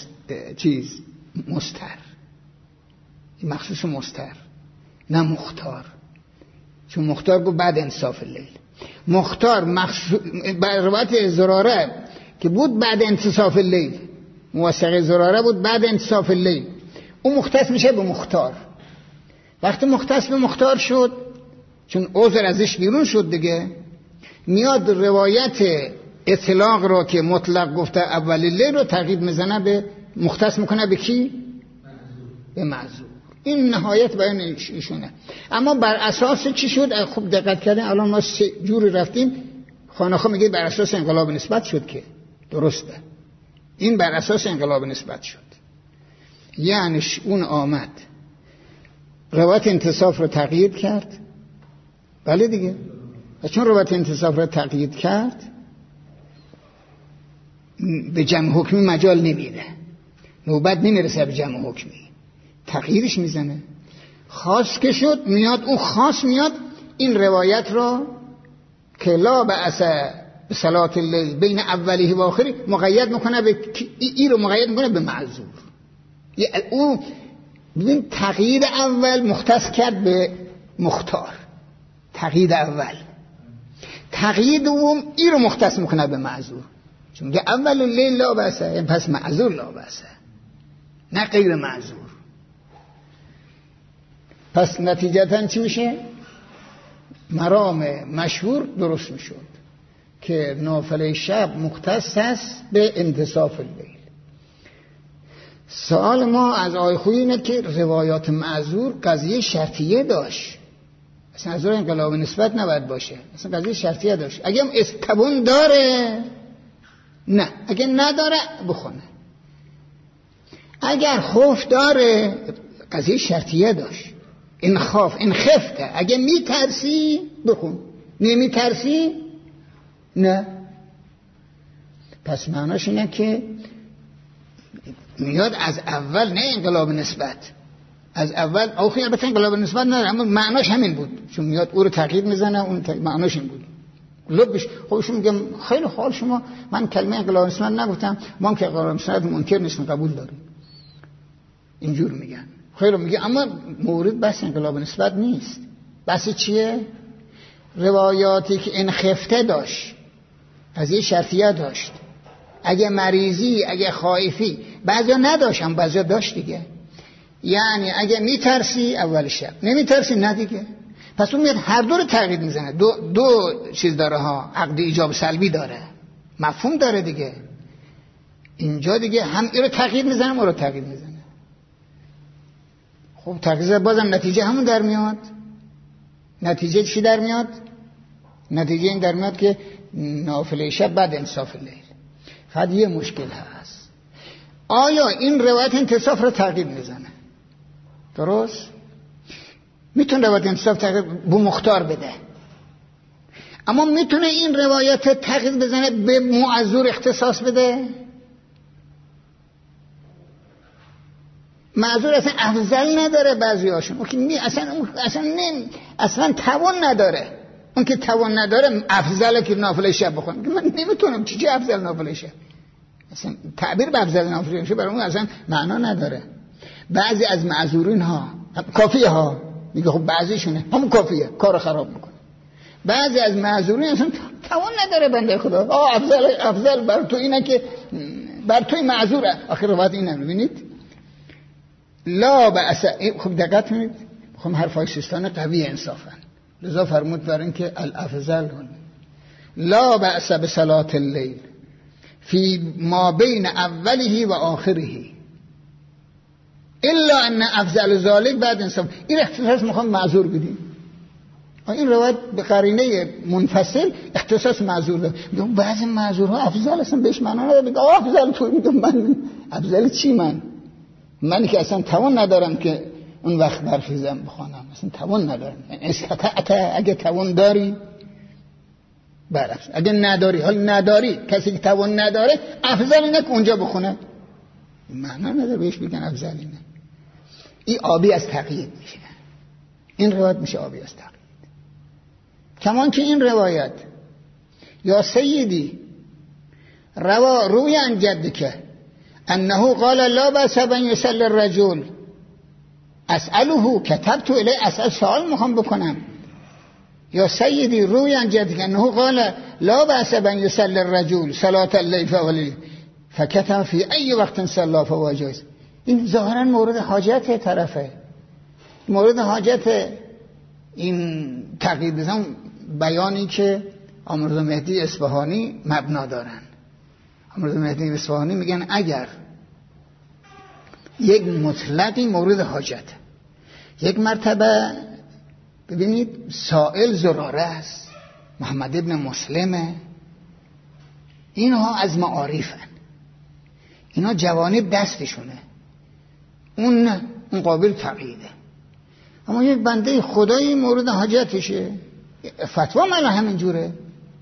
مستر، مخصوص مستر نه مختار، چون مختار گفت بعد انتصاف اللیل. مختار روایت زراره که بود بعد انتصاف اللیل، موثقه زراره بود بعد انتصاف اللیل، اون مختص میشه به مختار. وقتی مختص به مختار شد، چون عذر ازش بیرون شد دیگه، میاد روایت اطلاق رو که مطلق گفته اول اللیل رو تغییر میزنه به مختص میکنه به کی؟ به معذور. این نهایت بیان ایشونه. اما بر اساس چی شد؟ خوب دقت کردین الان ما سه جوری رفتیم. خانخا میگه بر اساس انقلاب نسبت شد، که درسته، این بر اساس انقلاب نسبت شد، یعنی اون آمد روایت انتصاف رو تغییر کرد. بله دیگه، چون روایت انتصاف رو تغییر کرد به جمع حکمی مجال نمیده، نوبت نمیرسه به جمع حکمی، تغییرش میزنه. خاص که شد میاد اون خاص میاد این روایت رو که لا بأس بصلاة اللیل بین اوله و آخری مقید میکنه به این رو مقید میکنه به معذور. اون ببین تقیید اول مختص کرد به مختار، تقیید اول. تقیید دوم این رو مختص میکنه به معذور، چون میگه اول اللیل لا بأس، یعنی پس معذور لا بأس، نه غیر معذور. پس نتیجتاً چی میشه؟ مرام مشهور درست میشد که نافله شب مختص است به انتصاف اللیل. سوال ما از آقای خویی اینه که روایات معذور قضیه شرطیه داشت، اصلا از انقلاب نسبت نباید باشه، اصلا قضیه شرطیه داشت. اگه هم استبون داره نه، اگه نداره بخونه. اگر خوف داره قضیه شرطیه داشت، این خفته، اگه میترسی بخون، نمیترسی نه. پس معناش اینه که میاد از اول، نه انقلاب نسبت، از اول آخه البته انقلاب نسبت نه، اما معناش همین بود، چون میاد او رو تغییر میزنه، اون معناش این بود. لبش خودشون میگم خیلی خوال شما، من کلمه انقلاب نسبت نگفتم، ما که انقلاب نسبت منکر نیستیم، قبول داریم، اینجور میگن. خیلی میگه اما مورد بس انقلاب نسبت نیست. بس چیه؟ روایاتی که این خفته داشت، قضیه شرطیه داشت، اگه مریضی، اگه خائفی، بعضیا نداشتن، بعضیا داشت دیگه. یعنی اگه میترسی اول شب، نمیترسی نه دیگه. پس اون میاد هر دو رو تغییر میزنه. دو چیز داره ها، عقد ایجاب سلبی داره، مفهوم داره دیگه. اینجا دیگه هم این رو تغییر میزنه، اون رو تغییر میزنه. خب تغییر بازم نتیجه همون در میاد. نتیجه چی در میاد؟ نتیجه این در میاد که نافله شب بعد انتصاف اللیل. فقط یه مشکل هست، آیا این روایت انتصاف رو تغییر میزنه؟ درست؟ میتونه روایت انتصاف تغییر به مختار بده، اما میتونه این روایت تغییر بزنه به معذور اختصاص بده؟ معذور اصلا افضل نداره، بعضی هاشون اصلا توان نداره. اون که توان نداره افضله که نافله شب بخونه. من نمیتونم چی افضل نافله شب، اصلا تعبیر به افضل نافله شب برای اون اصلا معنا نداره. بعضی از معذورین ها کافیه ها، میگه خب بعضیشونه همون کافیه، کارو خراب میکنه. بعضی از معذورین اصلا توان نداره، بنده خدا افضل بر تو اینه که بر توی معذوره. آخر روایت اینه، میبینید لا بأس. خب دقت کنید، خب حرفای سیستان قوی انصافا، لذا فرمود بر این که الافضل لا بأس بصلاة اللیل فی ما بین اوله و آخره الا ان افضل ذلك بعد انصاف. این اختصاص میخوام معذور بدیم. این روایت به قرینه منفصل اختصاص معذور داره. میگم بعضی معذورها افضل اصلا بهش معنا نداره، میگم افضل تو، میگم من افضل چی؟ من که اصلا توان ندارم که اون وقت برخیزم بخوانم، مثلا توان ندارم. اگه توان داری برعکس، اگه نداری، حال نداری، کسی که توان نداره افضل اینه که اونجا بخونه، معنا نداره بهش بگن افضل اینه. این آبی از تقیید میشه، این روایت میشه آبی از تقیید. کمان که این روایت یا سیدی روی عن جدک انه قال لا بأس ان يصلي الرجل اسأله كتبت الیه، اسأل سوال میخوام بکنم. یا سیدی روی عن جدک انه قال لا بأس ان يصلي الرجل صلاة الليل فكتب في ای وقت صلى فهو جائز. این ظاهرا مورد حاجت طرفه، مورد حاجت این تقیید بزن بیانی که آمرزا مهدی اصفهانی مبنا دارن. آمرزا مهدی اصفهانی میگن اگر یک مطلقی مورد حاجت، یک مرتبه ببینید سائل زراره است، محمد ابن مسلمه، اینها از معارفن، اینا جوانب دستشونه، اون قابل تقییده. اما یک بنده خدایی مورد حاجتشه، فتوا مالا همین جوره،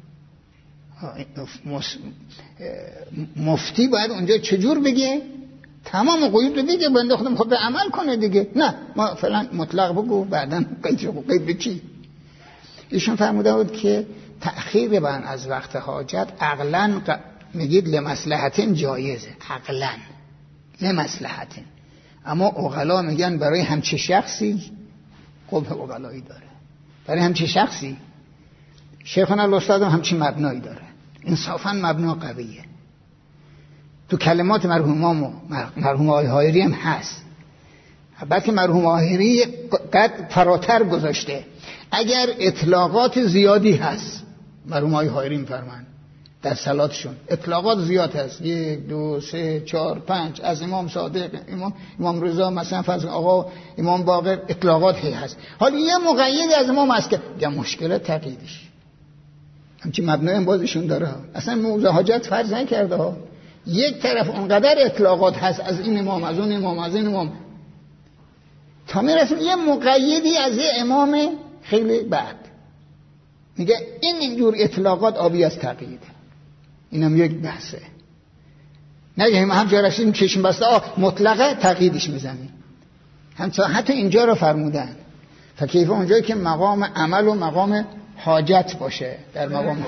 مفتی باید اونجا چجور بگه؟ تمام قیود رو بگه، بنده خودم خود به عمل کنه دیگه. نه ما فلان مطلق بگو بعداً قید به چی؟ ایشون فرموده بود که تأخیر بن از وقت حاجت عقلاً میگید لمصلحتین جایزه، عقلاً لمصلحتین، اما عقلا میگن برای همچه شخصی قبح عقلایی داره، برای همچه شخصی شیخنا الاستاد همچین مبنایی داره، انصافاً مبنا قویه. تو کلمات مرحوم آقای حایری هم هست، البته مرحوم آهری قد فراتر گذاشته، اگر اطلاقات زیادی هست، مرحوم آقای حایری میفرمان در صلاتشون اطلاقات زیاد هست، 1 2 3 4 5 از امام صادق، امام رضا، مثلا فرض آقا امام باقر، اطلاقات هست. حالا یه مقید از امام هست که یا مشکل تقییدش همچین مبنای هم بازشون داره، اصلا موضوع حاجت فرض نکرده ها. یک طرف اونقدر اطلاقات هست از این امام، از اون امام، از این امام، تا میرسیم یه مقیدی از یه امام خیلی بعد میگه اینجور اطلاقات آبی از تقییده. اینم یک بحثه، نگه هم جا رسیدیم چشم بسته مطلقه تقییدش میزنیم، حتی اینجا رو فرمودن فکیفه اونجایی که مقام عمل و مقام حاجت باشه، در مقام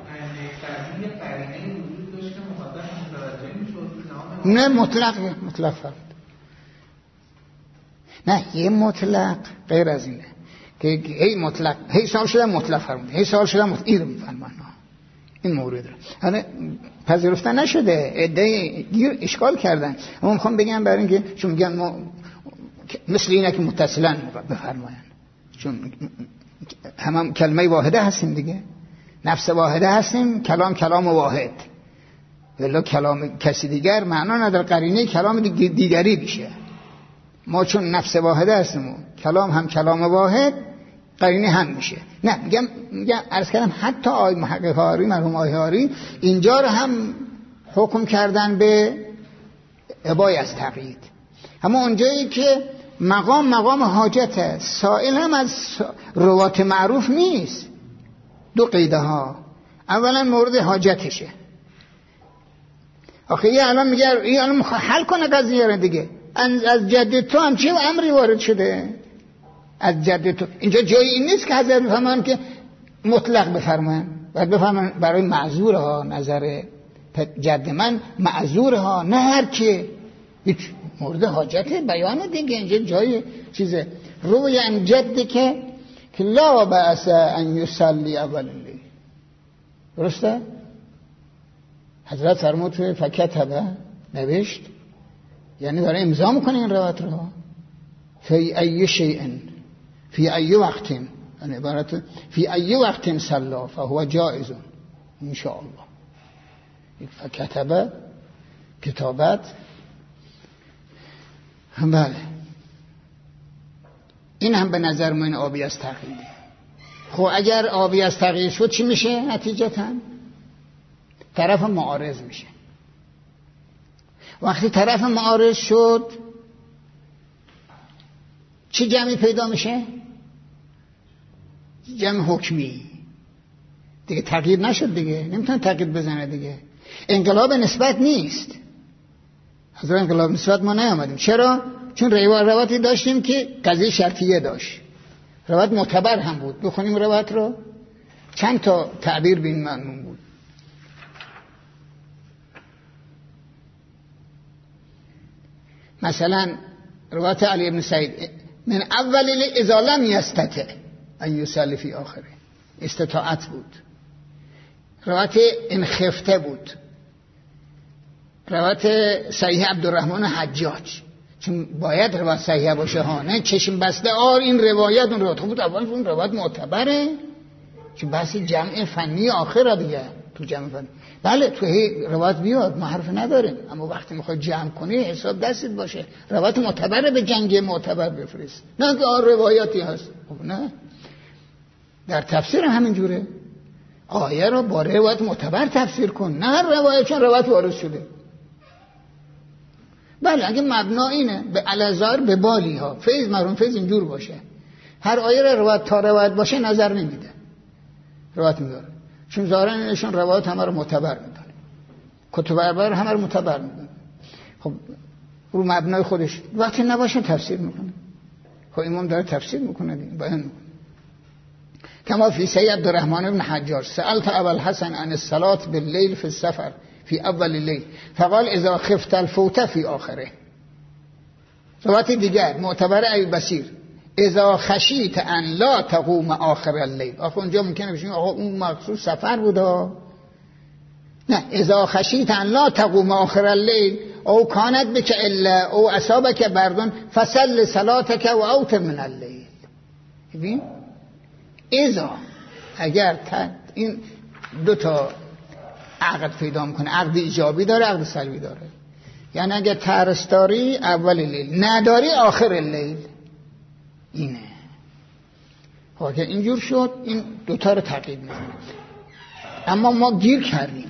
نه مطلق فرمود، نه یه مطلق غیر از اینه که هی مطلق هی سال شده مطلق فرمود، هی سال شده این رو میفرمان، این مورد رو حالا پذیرفته نشده، عده گیر اشکال کردن. اما میخوام بگم برای اینکه چون میگن ما مثل اینه که متصلاً بفرماین، چون هم کلمه واحده هستیم دیگه، نفس واحده هستیم، کلام واحد، ولی کلام کسی دیگر معنا نداره، قرینه کلام دیگری بشه. ما چون نفس واحده هستیم، کلام هم کلام واحد، قرینه هم میشه. نه میگم عرض کردم حتی آقای محقق هاری، مرحوم آقای هاری اینجا رو هم حکم کردن به ابای از تقیید. اما اونجایی که مقام حاجته، سائل هم از روات معروف نیست. دو قیده ها، اولا مورد حاجتشه، آخه یه الان میگه این الان حل کنه قضیه رو دیگه، از جد تو هم چه امری وارد شده از جد تو، اینجا جایی این نیست که حضرت بفرمان که مطلق بفرمان، باید بفرمان برای معذور ها، نظر جد من معذور ها، نه هر که هیچ مورد حاجت بیان دیگه. اینجا جای چیزه روی ان جد که لا بأس ان یصلی اول الليل، درسته؟ حضرت فرمود توی فکتبه نوشت، یعنی داره امضا میکنه این روایت رو، فی ای شیء فی ای وقت، یعنی عبارت فی ای وقت صلا فهو جائز ان شاء الله. فکتبه کتابت، بله این هم به نظر من آبی از تقییده. خب اگر آبی از تقیید شد چی میشه نتیجتاً؟ طرف معارض میشه. وقتی طرف معارض شد چه جمعی پیدا میشه؟ جمع حکمی دیگه. تغییر نشد دیگه، نمیتونه تغییر بزنه دیگه. انقلاب نسبت نیست. از انقلاب نسبت ما نیامدیم. چرا؟ چون روایتی داشتیم که قضیه شرطیه داشت، روایت معتبر هم بود. بخونیم روایت رو. چند تا تعبیر به این معنی بود. مثلا روایت علی ابن سعید من اول اذا لم یستطع ان یصلی فی آخره، استطاعت بود. روایت ان خفته بود. روایت صحیح عبدالرحمن حجاج، چون باید روایت صحیح باشه ها، نه چشم بسته این روایت اون روایت بود. اول اون روایت معتبره، چون بحث جمع فنی آخره دیگه. تو جمع فنی بله تو روایت بیاد، ما حرف نداریم، اما وقتی میخوای جمع کنی حساب دستت باشه. روایت معتبره به جنگ معتبر بفرست، نه که روایتی هست. خب نه، در تفسیر همین جوره. آیه رو با روایت معتبر تفسیر کن، نه روایت چون روایت وارد شده. بله اگه مبنا اینه به الازار به بالی ها فیض مرحوم فیض اینجور باشه، هر آیه رو روایت تا روایت باشه نظر نمیده، روایت میداره. چون ظاهرا اینشون روایت همه رو معتبر میداره، کتب اربعه همه رو معتبر میداره. خب رو مبنای خودش وقتی نباشه تفسیر میکنه. خب امام داره تفسیر میکنه دیگه، بیان میکنه. کما فی سید عبدالرحمن بن حجاج سألت ابا الحسن عن الصلاة باللیل فی السفر فی اول الليل فقال اذا خفت الفوت فی آخره. روایت دیگر معتبر ابی بصیر اذا خشیت ان لا تقوم آخر الليل. آخه اونجا ممکنه بشیم آقا اون مخصوص سفر بوده، نه اذا خشیت ان لا تقوم آخر الليل او کانت بک الا او اصابک بردن فصل صلاتک و اوتر من الليل. ببین اذا اگر این دو تا عقد پیدا میکنه، عقد ایجابی داره، عقد سلبی داره. یعنی اگر ترس داری اول لیل، نداری آخر لیل. اینه اگر اینجور شد این دوتا رو تعقیب میکنه. اما ما گیر کردیم،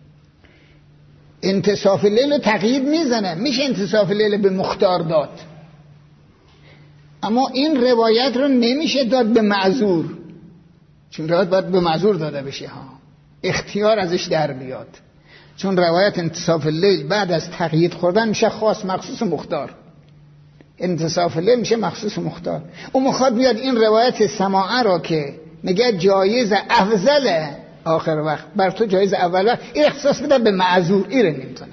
انتصاف لیل رو تقیید میزنه، میشه انتصاف لیل به مختار داد، اما این روایت رو نمیشه داد به معذور، چون روایت باید به معذور داده بشه ها، اختیار ازش در بیاد. چون روایت انتصاف لیل بعد از تقیید خوردن میشه خاص مخصوص مختار. انتصاف لیل میشه مخصوص مختار. اون میخواد بیاد این روایت سماعه را که میگه جایز افضل آخر وقت بر تو جایز اول وقت، این اختصاص بده به معذور، این رو نمیتونه.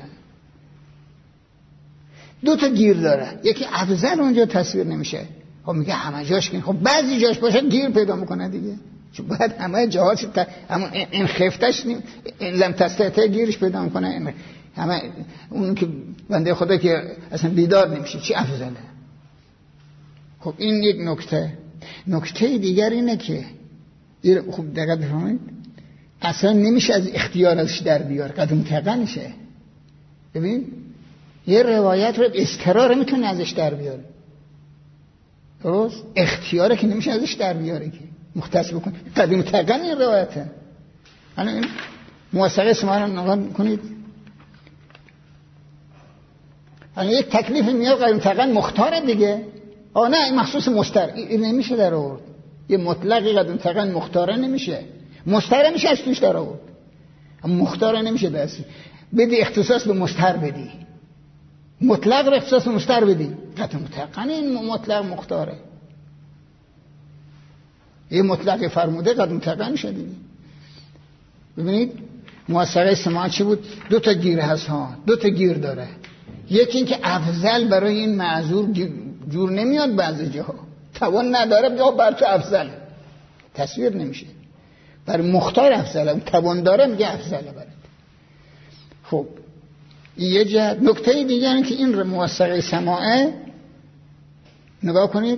دو تا گیر داره، یکی افضل اونجا تصویر نمیشه، خب میگه همه جاش کن، خب بعضی جاش باشه گیر پیدا میکنه دیگه، چون باید همه جاهاش همون این خفتش این لم تستطیع گیرش پیدا میکنه. همه اون که بنده خدا که اصلا بیدار نمیشه چی افضله. خب این یک نکته دیگر اینه که خوب دقت بفهمید، اصلا نمیشه از اختیار ازش در بیار، قدم تقنشه. ببین یه روایت رو استقرار میتونه ازش در بیاره، درست؟ اختیاره که نمیشه ازش در بیاره که مختص بکن، قدم تقن این روایته. الان این موثقه شما رو نگاه کنید، الان یک تکلیف میاد قدم تقن مختاره دیگه. نه این مخصوص مستر، این نمیشه در آورد. یه مطلقی قدم تقن مختاره نمیشه، مستر میشه از توش در آورد، اما مختاره نمیشه دست بدی اختصاص به مستر بدی، مطلق رو اختصاص به مستر بدی. قدم تقن این مطلق مختاره، یه مطلق فرموده قدم تقن شد دیگه. ببینید موثقه سماع چی بود؟ دو تا گیر هست ها، دو تا گیر داره. یکی این که افضل برای این معذور جور نمیاد، بعضی جاها توان نداره بگه بر تو افضل تصویر نمیشه، برای مختار افضل، اون توان داره میگه افضل برد. خب یه جهت. نکته دیگه اینه که این موثقه سماعه نگاه کنید،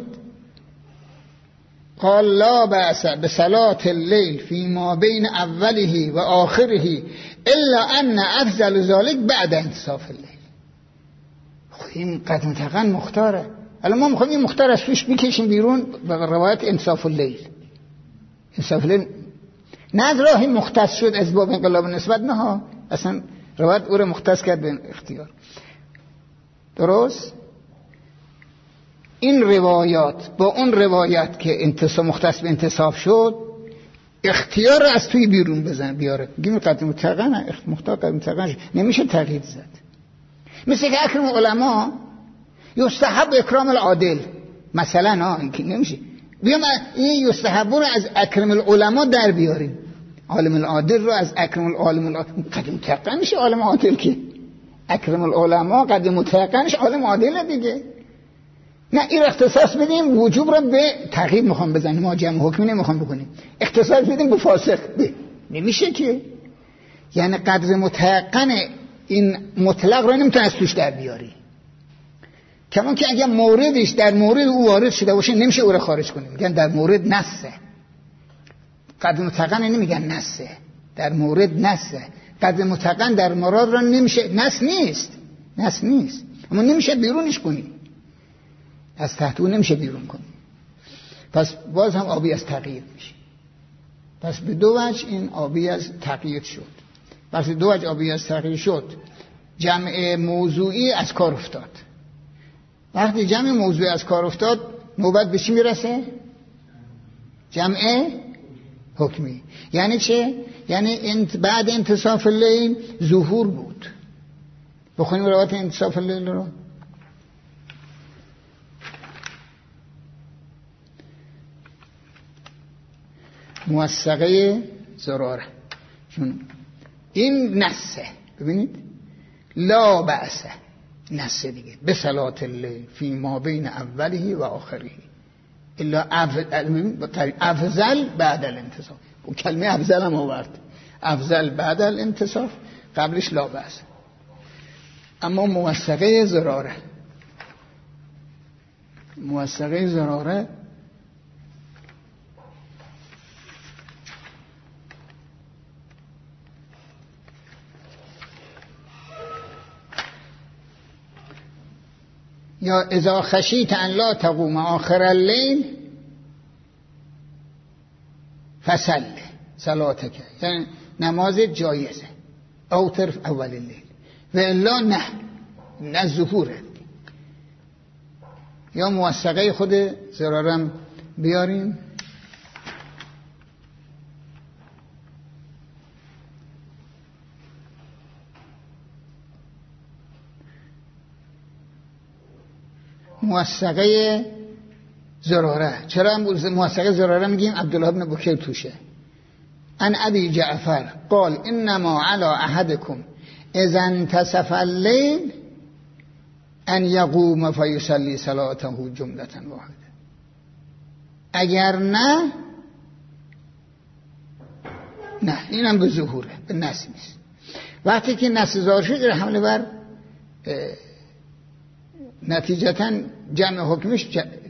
قال لا بأس بصلاة الليل فيما بين اوله و آخره الا ان افضل ذلك بعد انتصاف الليل. این قدم تقن مختاره. الان ما میخوایم این مختار از توش میکشیم بیرون به روایت انصاف اللیل. انصاف اللیل نه از راهی مختص شد از باب انقلاب نسبت، نه ها، اصلا روایت او رو مختص کرد به اختیار. درست؟ این روایات با اون روایت که مختص به انتصاف شد اختیار رو از توی بیرون بیاره. میگیم قدیم متقن مختار قدیم متقن نمیشه تغییر زد. مثل که اکرم علما یستحب اکرام العادل مثلا این که نمیشه بیام این یستحب رو از اکرم العلما در بیاریم، عالم العادل رو از اکرم العالم قدیم متقن میشه عالم عادل که اکرم العلما قدیم متقنش عالم عادل دیگه. نه این اختصاص بدیم وجوب رو به تغییر میخوام بزنیم، ما جمع حکمی نمیخوام بکنیم، اختصاص بدیم به فاسق نمیشه که. یعنی قدر متقن این مطلق رو نمیتونه از توش در بیاری، کمان که اگر موردش در مورد او وارد شده باشه نمیشه او رو خارج کنیم. میگن در مورد نسه، قدر متقن نمیگن نسه، در مورد نسه. قدر متقن در مراد را نمیشه، نس نیست اما نمیشه بیرونش کنی، از تحت او نمیشه بیرون کنی. پس باز هم آبی از تقیید میشه. پس به دو وجه این آبی از تقیید شد. پس دو وجه آبی از تقیید شد، جمع موضوعی از کار افتاد. وقتی جمع موضوعی از کار افتاد نوبت به چی میرسه؟ جمع حکمی. یعنی چه؟ یعنی بعد انتصاف اللیل ظهور بود. بخونیم روایت انتصاف اللیل رو. موثقه زراره، چون این نسه، ببینید لا بأسه، نسه دیگه به صلات اللیل فی ما بین اوله و آخره الا افضل بعد الانتصاف. و کلمه افضل هم آورد، افضل بعد الانتصاف، قبلش لا بأسه. اما موثقه زراره یا اذا خشیت ان لا تقوم آخر اللیل فصل صلاتک، یعنی نماز جایزه اوتر اول اللیل و الا نه ظهوره. یا موثقه خود زرارم بیاریم. موثقه زراره، چرا موثقه زراره میگیم؟ عبدالله بن بکیر توشه. ان ابی جعفر قال انما علی احدکم اذا انتصف اللیل ان یقوم فیصلی صلاته جملة واحده. اگر نه اینم به ظهوره، به نس نیست. وقتی که نس ظاهر شد حمله بر نتیجتا جمع حکمش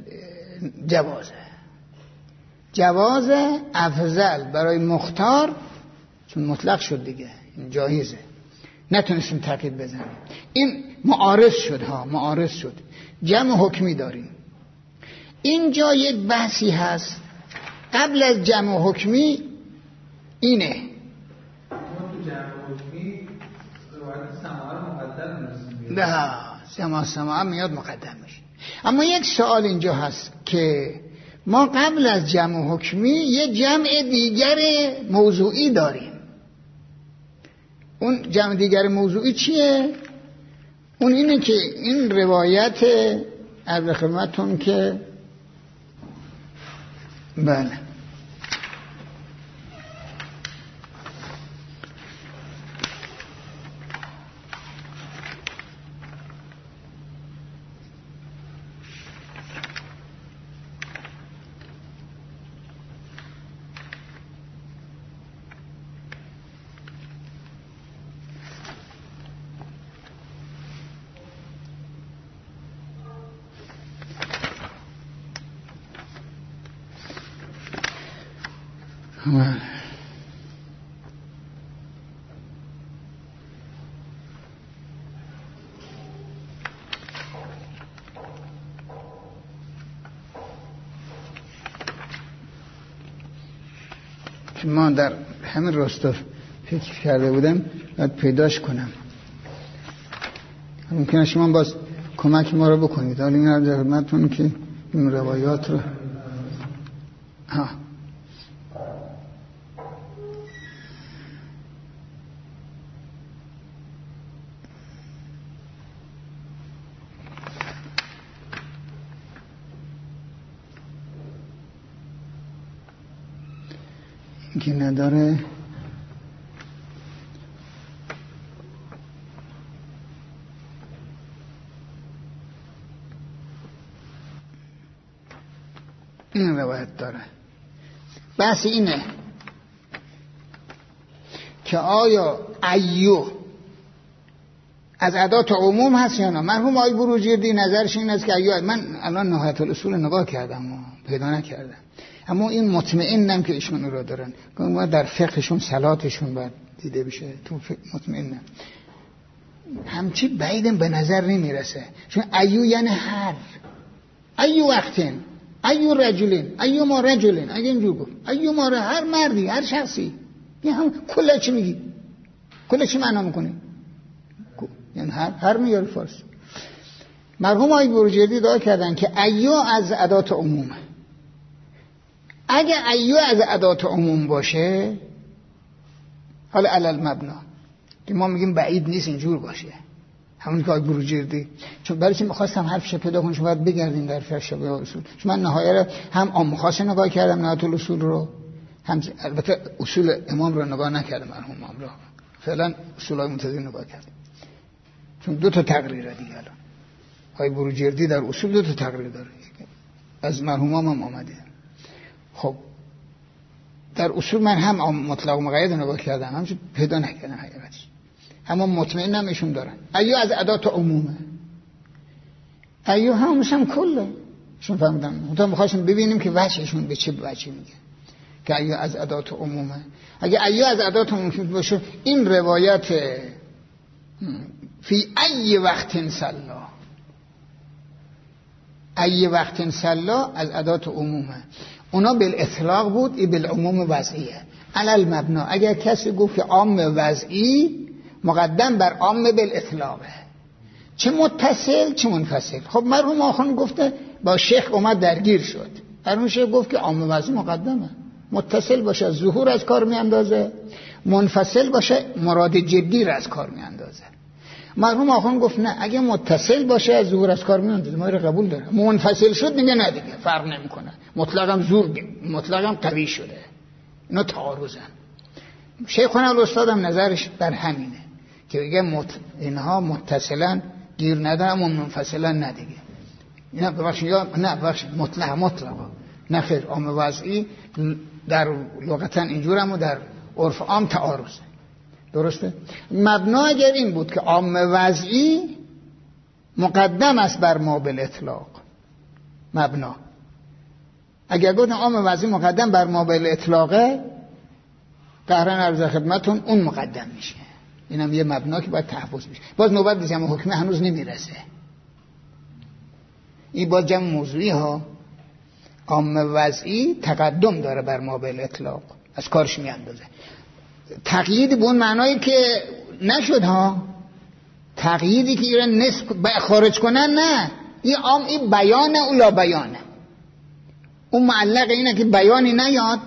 جواز افضل برای مختار، چون مطلق شد دیگه این جایزه، نتونستیم تقیید بزنیم. این معارض شد. جمع حکمی داریم. اینجا یک بحثی هست قبل از جمع حکمی اینه. تو جمع حکمی روایت سماع مقدم نرسیم. نه سماع میاد مقدم میشه. اما یک سوال اینجا هست که ما قبل از جمع حکمی یه جمع دیگر موضوعی داریم. اون جمع دیگر موضوعی چیه؟ اون اینه که این روایت عرض خدمتتون که بله که ما در همین رستاف فکر کرده بودم باید پیداش کنم. ممکنه شما باز کمک ما رو بکنید. حالا این عرض خدمتتون که این روایات رو که نداره. این روایت داره. بس اینه که آیا ایو از ادات عموم هست یا نه. مرحوم آقای بروجردی نظرش این است که ایو، من الان نهایت الاصول نگاه کردم و پیدا نکردم، اما این مطمئنم که ایشون رو دارن. ما در فقهشون صلاتشون باید دیده بشه، تو مطمئنم همچی بعیدم به نظر نمیرسه. چون ایو یعنی هر، ایو وقتین، ایو رجلین، ایو ما رجلین، اگه اینجور گفت ایو ما هر مردی، هر شخصی، این هم کلا چی میگی؟ کلا چی معنا میکنی؟ یعنی هر میاره فارسی. مرحوم آقای بروجردی دعا کردن که ایو از ادات عمومه. اگه ایو از ادات عموم باشه، حالا علل مبنا که ما میگیم بعید نیست اینجور باشه، همون که آقای بروجردی، چون برای چی میخواستم حرفش پیدا کنم، باید بگردیم در فقه شبیه اصول. چون من نهایه رو هم عام خاص نگاه کردم، نهایت الاصول رو، هم البته اصول امام رو نگاه نکردم، مرحوم امام رو فعلا اصولای منتظر نگاه کردم، چون دو تا تقریره دیگه. الان آقای بروجردی در اصول دو تا تقریر داره، از مرحوم هم آمده. خب در اصول من هم مطلق و مقید نگاه کردم، همچون پیدا نکردم حقیقتش، اما مطمئنم ایشون دارن. ایو از ادات عمومه، ایو هم کله شون فهمیدم. تا می‌خواستیم ببینیم که وجهشون به چه وجهی میگه که ایو از ادات عمومه. اگه ایو از ادات عمومه باشه، این روایت فی ای وقت صلا، ای وقت صلا از ادات عمومه. اونا بالاطلاق بود، ای بالعموم وضعیه. علل مبنا، اگر کسی گفت که عام وضعی مقدم بر عام بالاطلاقه، چه متصل چه منفصل. خب مرحوم آخوند گفته با شیخ اومد درگیر شد، مرحوم شیخ گفت که عام وضعی مقدمه، متصل باشه ظهور از کار میاندازه، منفصل باشه مراد جدی را از کار میاندازه. مرحوم آخوند گفت نه، اگه متصل باشه از ظهور از کار میاندازه، ما رو قبول داره. منفصل شد میگه نه دیگه فرق نمیکنه، مطلقاً زور، مطلقاً قوی شده. اینا تعارضن. شیخنا الاستادم نظرش بر همینه که بگه اینها متصلاً گیر ندارن و منفصلاً نه دیگه. اینا ببخشید یا نه ببخشید مطلقاً نه خیر، عام وضعی در لغتاً اینجورم و در عرف عام تعارضه. درسته؟ مبنا اگر این بود که عام وضعی مقدم است بر ما بالاطلاق، مبنا اگر گفتن عام وضعی مقدم بر ما بالاطلاقه، قهرن عرض خدمتون اون مقدم میشه. اینم یه مبنا که باید تحفظ بشه. باز نوبت به جمع حکمه هنوز نمیرسه، این باز جمع موضوعی ها. عام وضعی تقدم داره بر ما بالاطلاق، از کارش میاندازه. تقیید به اون معنایی که نشد ها، تقییدی که ایران نسب خارج کنن، نه، این عام، این بیانه او لا بیانه. اون معلق اینه که بیانی نیاد.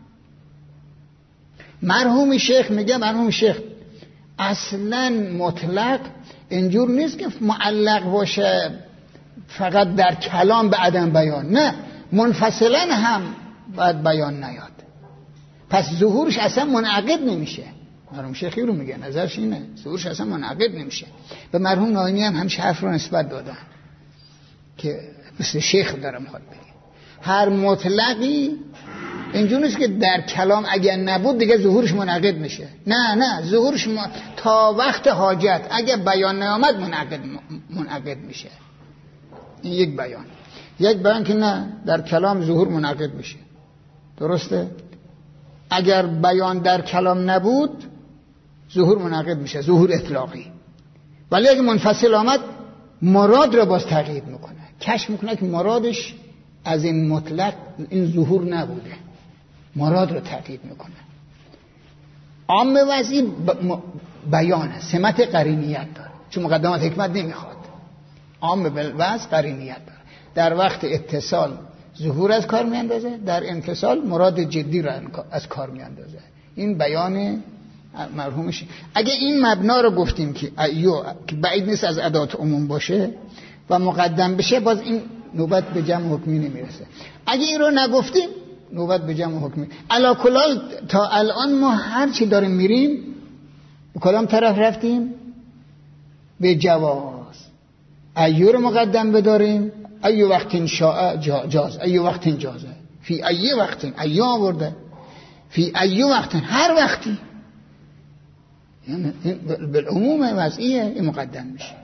مرحوم شیخ میگه، مرحوم شیخ اصلا مطلق اینجور نیست که معلق باشه فقط در کلام به عدم بیان، نه، منفصلا هم باید بیان نیاد، پس ظهورش اصلا منعقد نمیشه. مرحوم شیخی رو میگه، نظرش اینه، ظهورش اصلا منعقد نمیشه. به مرحوم ناینی هم همش حرف رو نسبت دادن که مثل شیخ داره میخواد بگه هر مطلقی اینجور نیست که در کلام اگر نبود دیگه ظهورش منعقد میشه. نه ظهورش تا وقت حاجت، اگر بیان نیامد منعقد میشه. این یک بیان که نه، در کلام ظهور منعقد میشه. درسته؟ اگر بیان در کلام نبود ظهور منعقد میشه، ظهور اطلاقی. ولی اگه منفصل آمد مراد را باز تغییر میکنه، کشف میکنه که مرادش از این مطلق این ظهور نبوده، مراد را تغییر میکنه. عام وضعی بیانه، سمت قرینیت داره، چون مقدمات حکمت نمیخواد. عام وضع قرینیت داره. در وقت اتصال ظهور از کار میاندازه، در انفصال مراد جدی را از کار میاندازه. این بیان مرحومش. اگه این مبنا رو گفتیم که که بعید نیست از ادات عموم باشه و مقدم بشه، باز این نوبت به جمع حکمی نمیرسه. اگه این رو نگفتیم نوبت به جمع حکمی. علا کلال تا الان ما هر چی داریم میریم کدام طرف رفتیم؟ به جواز. ایو رو مقدم بداریم، ایو وقت شاء جاز، ایو وقت جازه، فی ایو وقت، ایو آورده، فی ایو وقت، هر وقتی، یعنی بالعموم وضعیه این مقدم میشه.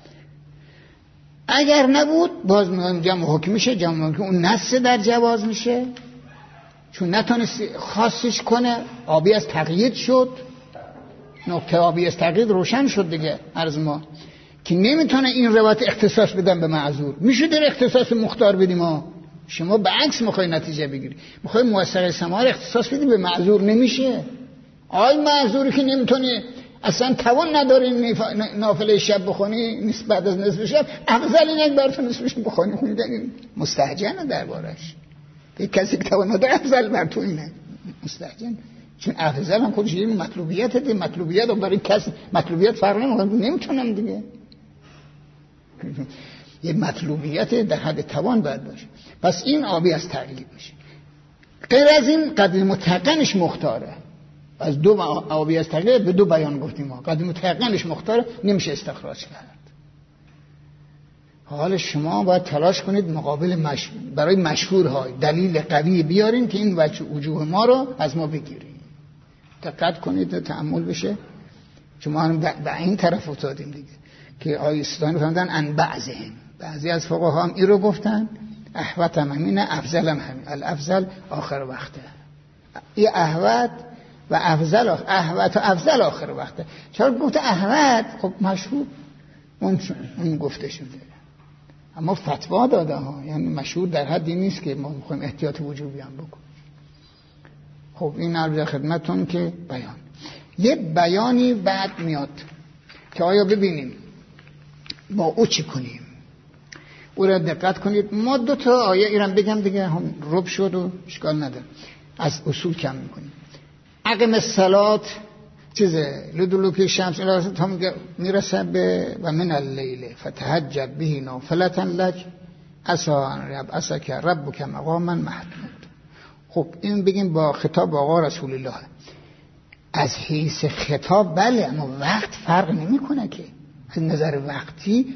اگر نبود باز جمع حکم میشه. جمع حکم اون نص در جواز میشه، چون نتونست خاصش کنه. آبی از تقیید شد، نقطه آبی از تقیید روشن شد دیگه. عرض ما که نمیتونه این روایت اختصاص بدن به معذور. میشه در اختصاص مختار بدیم ها. شما به عکس میخوای نتیجه بگیری، میخوای موثق سماع اختصاص بدی به معذور، نمیشه. آی معذوری که نمیتونه اصلا توان نداری نافله شب بخونی نیست بعد از نصف شب، افضل اینه براتون نصف شب بخونی. خوندن مستهجنه دربارش. یک کسی که توان نداره افضل بر تو اینه مستهجن، چون افضل هم خودش یه مطلوبیت ده. مطلوبیت رو برای کسی مطلوبیت فرق نمیتونم دیگه. یه مطلوبیت در حد توان باید باشه. پس این آبی از تقیید میشه. غیر از این قدر متقنش مختاره. از دو آبی از تقیید به دو بیان گفتیم ما. قدر متقنش مختاره، نمیشه استخراج کرد. حال شما باید تلاش کنید مقابل برای مشهورهای دلیل قوی بیارین که این وجوه ما رو از ما بگیرین. دقت کنید و تأمل بشه. چون ما هم به این طرف افتادیم دیگه که آیه استانی فهمدن ان بعضهم. بعضی از فقها هم این رو گفتن احوت هم همینه، افضل هم همین. الافضل آخر وقته. این احوت و افضل، احوت و افضل آخر وقته. چرا گفت احوت؟ خب مشهور اون گفته شده، اما فتوا داده ها. یعنی مشهور در حدی نیست که ما میخوایم احتیاط وجوبی هم بکنیم. خب این عرض خدمتون که بیان. یه بیانی بعد میاد که آیا ببینیم با او چی کنیم. او را دقت کنید. ما دو تا آیه ایران بگم دیگه هم رب شد و اشکال نداره، از اصول کم میکنیم. اقم الصلاة چیزه لدلوک شمس تا میرسه به و من اللیل فتهجد به نافلة لک عسى که ربک مقاما محمود. خب این بگیم با خطاب آقا رسول الله. از حیث خطاب بله، اما وقت فرق نمیکنه که. از نظر وقتی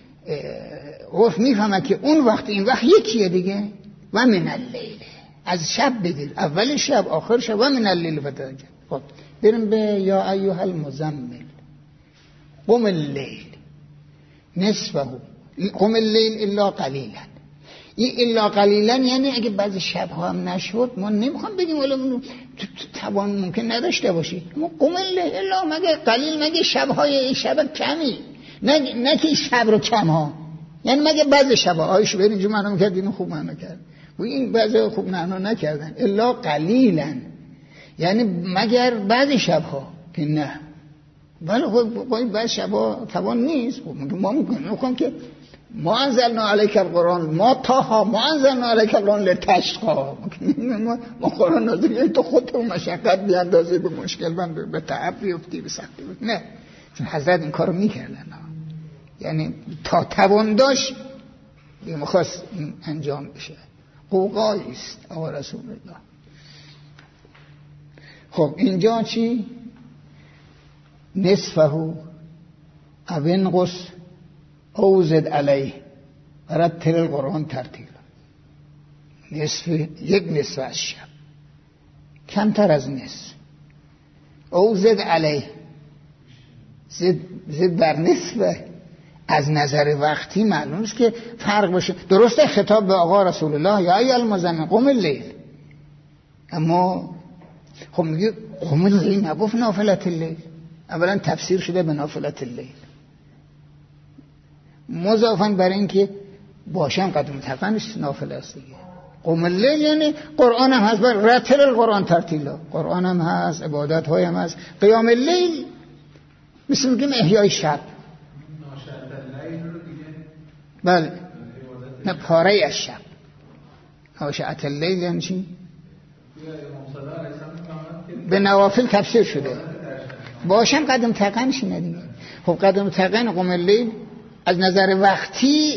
عرف میفهمه که اون وقت این وقت یکیه دیگه. و من اللیل، از شب بگیر، اول شب آخر شب. و من اللیل فتهجد. خب بریم به یا ایها المزمل قم اللیل نصفه قم اللیل الا قلیلا. این الا قلیلا یعنی اگه بعضی شب‌ها هم نشد ما نمیخوام بگیم ولی توان ممکن نداشته باشی. ما قم اللیل الا مگه قلیل، مگه شب‌های شب کمی، نه که شب رو کم ها، یعنی مگه بعضی شب‌ها آیش برین جو معنا کرد اینو خوب معنا کرد و این بعضی خوب معنا نکردن. الا قلیلا یعنی مگر بعضی شب‌ها که نه. ولی خب بعضی شب‌ها توان نیست. ما میگیم که ما انزلنا علیک القرآن ما تاها ما انزلنا علیک القرآن لتشقا. ما قرآن نازل تو خودت مشقت بیاندازی، به مشکل من به تعب بیفتی، به سختی بیفتی. نه، چون حضرت این کارو میکردن. یعنی تا توان داشت میخواست انجام بشه. قوقایی است آقا رسول الله. خب اینجا چی؟ نصفه او انقص او زد علیه رتل القرآن ترتیل. نصف، یک نصف از شب، کمتر از نصف. او زد علیه، زد بر نصف. از نظر وقتی معلوم است که فرق باشه. درسته خطاب به آقا رسول الله یا ایها المزمل قم اللیل، اما خب میگه قم اللیل، نگفت نافلة اللیل. اولا تفسیر شده به نافلة اللیل مضافاً برای اینکه باشم قدم تقنش نافله است دیگه. قم اللیل یعنی قرآن هم هست، بر رتل القرآن ترتیلا، قرآن هم هست، عبادت های هم هست. قیام اللیل مثل میگیم احیای شب. بله نه پاره از شب. ناشعت اللیل یعنی چی؟ به نوافل تفسیر شده باشم قدم تقنش ندیگه. خب قدم تقن قم اللیل از نظر وقتی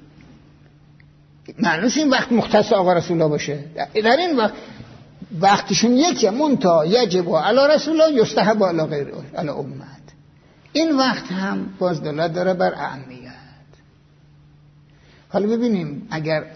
معنیش این وقت مختص آقا رسول الله باشه. در این وقتشون یکیه، منتها یجب علی رسول الله یستحب علی غیر علی امت. این وقت هم باز دلالت داره بر اهمیت. حالا ببینیم اگر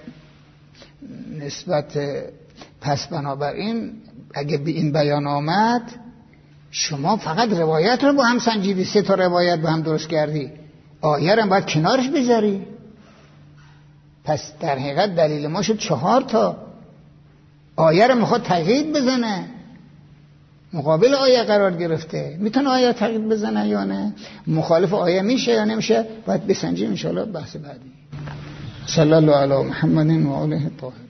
نسبت پس بنابراین اگه به این بیان آمد شما فقط روایت رو با هم سنجیدی، 3 تا روایت با هم درست کردی، آیه رو باید کنارش بذاری. پس در حقیقت دلیل ما شد 4 تا. آیه رو میخواد تقیید بزنه، مقابل آیه قرار گرفته، میتونه آیه تقیید بزنه یا نه، مخالف آیه میشه یا نمیشه، باید بسنجیم. ان شاء الله بحث بعدی. صلی الله علی محمد و آله الطاهرین.